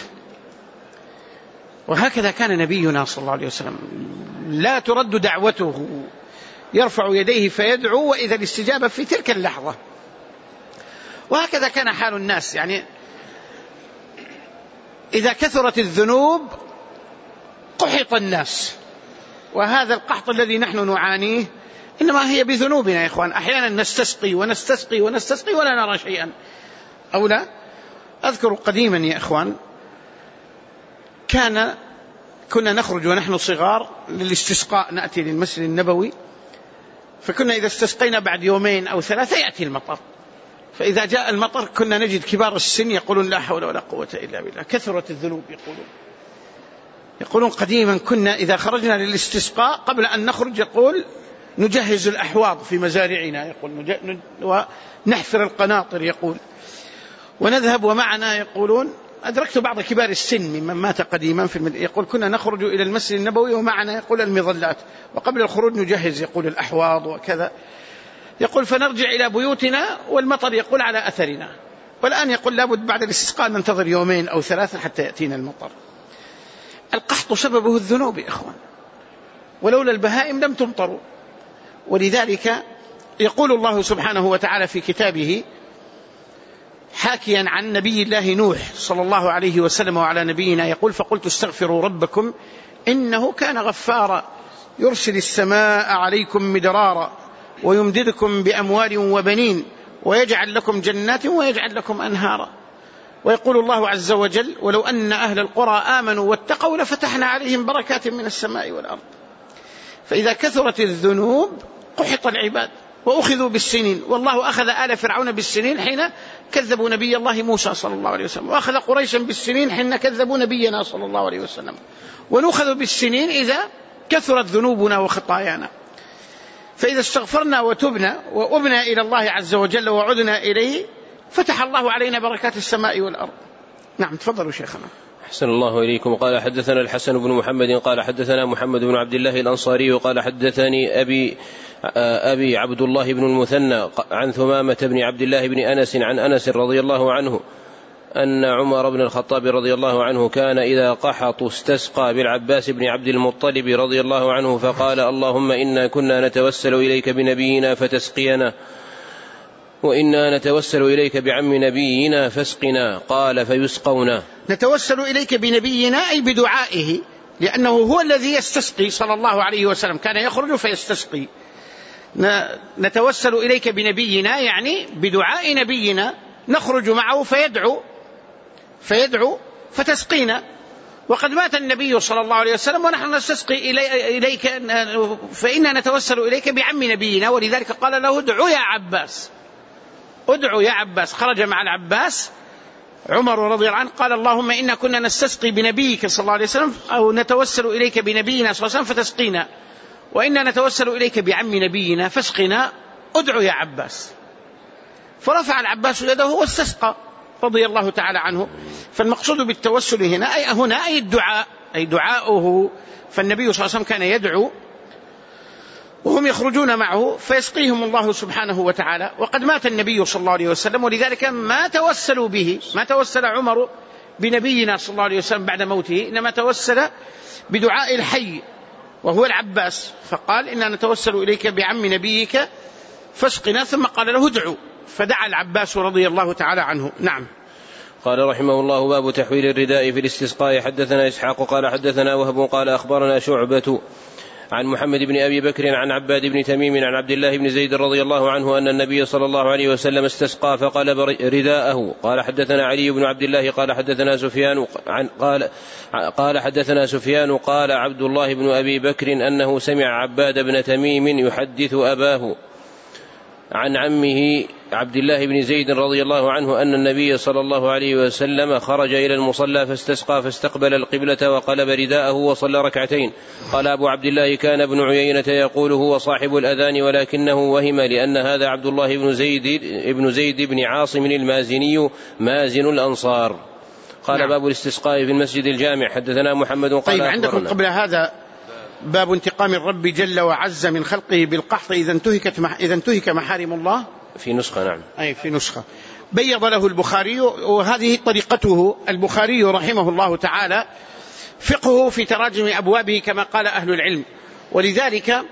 وهكذا كان نبينا صلى الله عليه وسلم، لا ترد دعوته، يرفع يديه فيدعو، وإذا الاستجابة في تلك اللحظة. وهكذا كان حال الناس، يعني إذا كثرت الذنوب قحط الناس، وهذا القحط الذي نحن نعانيه إنما هي بذنوبنا يا إخوان. أحيانا نستسقي ونستسقي ونستسقي ولا نرى شيئا، أو لا. أذكر قديما يا إخوان كنا نخرج ونحن صغار للاستسقاء، نأتي للمسجد النبوي، فكنا إذا استسقينا بعد يومين أو ثلاثة يأتي المطر، فإذا جاء المطر كنا نجد كبار السن يقولون: لا حول ولا قوة إلا بالله، كثرت الذنوب. يقولون قديما كنا إذا خرجنا للاستسقاء قبل أن نخرج يقول نجهز الأحواض في مزارعنا، يقول ونحفر القناطر، يقول ونذهب ومعنا، يقولون أدركت بعض كبار السن ممن مات قديما يقول كنا نخرج إلى المسجد النبوي ومعنا يقول المظلات، وقبل الخروج نجهز يقول الأحواض وكذا، يقول فنرجع إلى بيوتنا والمطر يقول على أثرنا. والآن يقول لابد بعد الاستسقاء ننتظر يومين أو ثلاثة حتى يأتينا المطر. القحط سببه الذنوب يا إخوان، ولولا البهائم لم تمطروا. ولذلك يقول الله سبحانه وتعالى في كتابه حاكيا عن نبي الله نوح صلى الله عليه وسلم وعلى نبينا، يقول: فقلت استغفروا ربكم إنه كان غفارا يرسل السماء عليكم مدرارا ويمددكم بأموال وبنين ويجعل لكم جنات ويجعل لكم أنهارا. ويقول الله عز وجل: ولو أن أهل القرى آمنوا واتقوا لفتحنا عليهم بركات من السماء والأرض. فإذا كثرت الذنوب قحط العباد وأخذوا بالسنين، والله أخذ آل فرعون بالسنين حين كذبوا نبي الله موسى صلى الله عليه وسلم، وأخذ قريشا بالسنين حين كذبوا نبينا صلى الله عليه وسلم، ونأخذ بالسنين إذا كثرت ذنوبنا وخطايانا. فإذا استغفرنا وتبنا وأبنا إلى الله عز وجل وعدنا إليه فتح الله علينا بركات السماء والأرض. نعم، تفضلوا شيخنا. أحسن الله إليكم. قال حدثنا الحسن بن محمد قال حدثنا محمد بن عبد الله الأنصاري قال حدثني أبي عبد الله بن المثنى عن ثمامة بن عبد الله بن أنس عن أنس رضي الله عنه أن عمر بن الخطاب رضي الله عنه كان إذا قحط استسقى بالعباس بن عبد المطلب رضي الله عنه فقال: اللهم إنا كنا نتوسل إليك بنبينا فتسقينا، وإنا نتوسل إليك بعم نبينا فاسقنا. قال: فيسقون. نتوسل إليك بنبينا أي بدعائه، لأنه هو الذي يستسقي صلى الله عليه وسلم، كان يخرج فيستسقي. نتوسل إليك بنبينا يعني بدعاء نبينا، نخرج معه فيدعو فتسقينا. وقد مات النبي صلى الله عليه وسلم ونحن نستسقي إليك، فإنا نتوسل إليك بعم نبينا، ولذلك قال له: ادعو يا عباس، ادعو يا عباس. خرج مع العباس عمر رضي الله عنه قال اللهم إنا كنا نستسقي بنبيك صلى الله عليه وسلم أو نتوسل إليك بنبينا صلى الله عليه وسلم فتسقينا، وإنا نتوسل إليك بعم نبينا فاسقنا، ادعو يا عباس. فرفع العباس يده واستسقى رضي الله تعالى عنه. فالمقصود بالتوسل هنا أي الدعاء، أي دعاؤه. فالنبي صلى الله عليه وسلم كان يدعو وهم يخرجون معه فيسقيهم الله سبحانه وتعالى. وقد مات النبي صلى الله عليه وسلم، ولذلك ما توسلوا به، ما توسل عمر بنبينا صلى الله عليه وسلم بعد موته، إنما توسل بدعاء الحي وهو العباس، فقال إنا نتوسل إليك بعم نبيك فاسقنا، ثم قال له ادعو، فدعا العباس رضي الله تعالى عنه. نعم. قال رحمه الله باب تحويل الرداء في الاستسقاء. حدثنا إسحاق قال حدثنا وهب قال أخبرنا شعبة عن محمد بن أبي بكر عن عباد بن تميم عن عبد الله بن زيد رضي الله عنه أن النبي صلى الله عليه وسلم استسقى فقلب رداءه. قال حدثنا علي بن عبد الله قال حدثنا سفيان قال حدثنا سفيان قال عبد الله بن أبي بكر أنه سمع عباد بن تميم يحدث أباه عن عمه عبد الله بن زيد رضي الله عنه أن النبي صلى الله عليه وسلم خرج إلى المصلى فاستسقى فاستقبل القبلة وقلب رداءه وصلى ركعتين. قال أبو عبد الله كان ابن عيينة يقول هو صاحب الأذان ولكنه وهم لأن هذا عبد الله بن زيد بن عاصم المازني مازن الأنصار. قال نعم. باب الاستسقاء في المسجد الجامع. حدثنا محمد قال طيب عندكم قبل هذا باب انتقام الرب جل وعز من خلقه بالقحط إذا انتهك محارم الله في نسخة. نعم أي في نسخة بيض له البخاري، وهذه طريقته البخاري رحمه الله تعالى، فقهه في تراجم أبوابه كما قال أهل العلم، ولذلك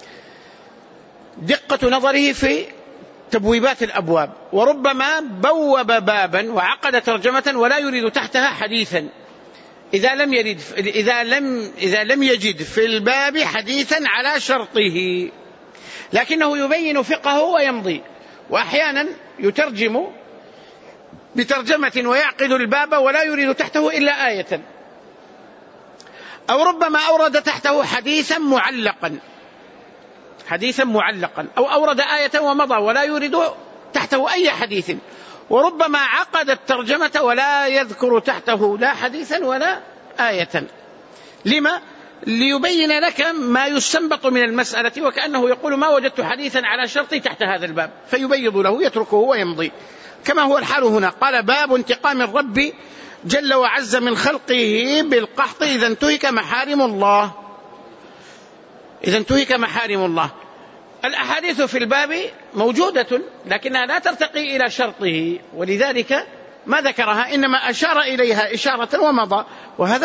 دقة نظره في تبويبات الأبواب. وربما بوب بابا وعقد ترجمة ولا يريد تحتها حديثا إذا لم يجد في الباب حديثا على شرطه، لكنه يبين فقهه ويمضي. وأحيانا يترجم بترجمة ويعقد الباب ولا يريد تحته إلا آية، أو ربما أورد تحته حديثا معلقا، أو أورد آية ومضى ولا يريد تحته أي حديث. وربما عقد الترجمة ولا يذكر تحته لا حديثا ولا آية. لما؟ ليبين لك ما يستنبط من المسألة، وكأنه يقول ما وجدت حديثا على شرطي تحت هذا الباب، فيبيض له يتركه ويمضي، كما هو الحال هنا. قال باب انتقام الرب جل وعز من خلقه بالقحط إذا انتهك محارم الله. الأحاديث في الباب موجودة لكنها لا ترتقي إلى شرطه، ولذلك ما ذكرها، إنما أشار إليها إشارة ومضى، وهذا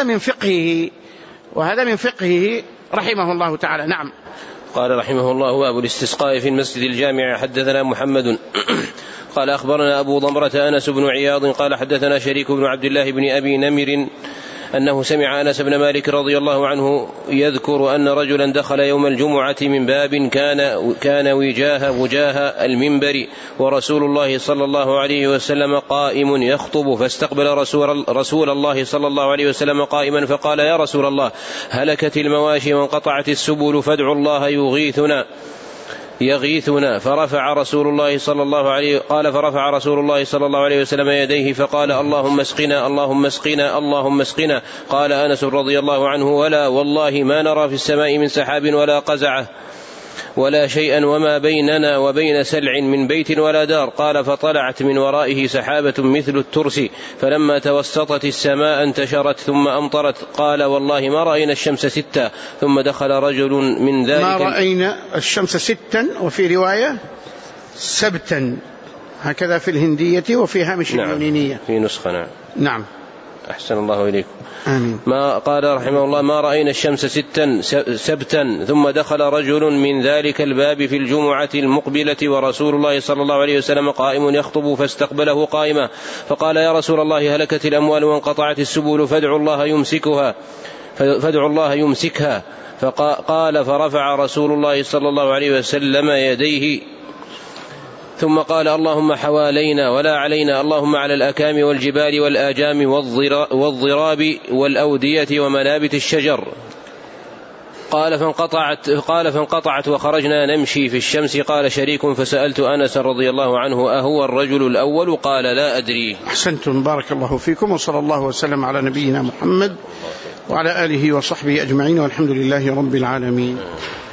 من فقهه رحمه الله تعالى. نعم. قال رحمه الله باب الاستسقاء في المسجد الجامع. حدثنا محمد قال أخبرنا أبو ضمرة أنس بن عياض قال حدثنا شريك بن عبد الله بن أبي نمر أنه سمع أنس بن مالك رضي الله عنه يذكر أن رجلا دخل يوم الجمعة من باب كان وجاه المنبر ورسول الله صلى الله عليه وسلم قائم يخطب، فاستقبل رسول الله صلى الله عليه وسلم قائما فقال يا رسول الله هلكت المواشي وانقطعت السبل فادعوا الله يغيثنا. فرفع رسول الله صلى الله عليه وسلم يديه فقال اللهم اسقنا اللهم اسقنا اللهم اسقنا. قال أنس رضي الله عنه ولا والله ما نرى في السماء من سحاب ولا قزعة ولا شيئا وما بيننا وبين سلع من بيت ولا دار. قال فطلعت من ورائه سحابة مثل الترس فلما توسطت السماء انتشرت ثم أمطرت. قال والله ما رأينا الشمس ستا. ثم دخل رجل من ذلك ما رأينا الشمس ستا، وفي رواية سبتا، هكذا في الهندية وفي هامش اليونانية في نسخة. نعم. أحسن الله إليكم. آمين. ما قال رحمه الله ما رأينا الشمس سبتا. ثم دخل رجل من ذلك الباب في الجمعة المقبلة ورسول الله صلى الله عليه وسلم قائم يخطب، فاستقبله قائما فقال يا رسول الله هلكت الأموال وانقطعت السبل فادعوا الله يمسكها. فقال فرفع رسول الله صلى الله عليه وسلم يديه ثم قال اللهم حوالينا ولا علينا، اللهم على الأكام والجبال والآجام والضراب والأودية ومنابت الشجر. قال فانقطعت وخرجنا نمشي في الشمس. قال شريك فسألت أنس رضي الله عنه أهو الرجل الأول؟ قال لا أدري. أحسنتم، بارك الله فيكم، وصلى الله وسلم على نبينا محمد وعلى آله وصحبه أجمعين، والحمد لله رب العالمين.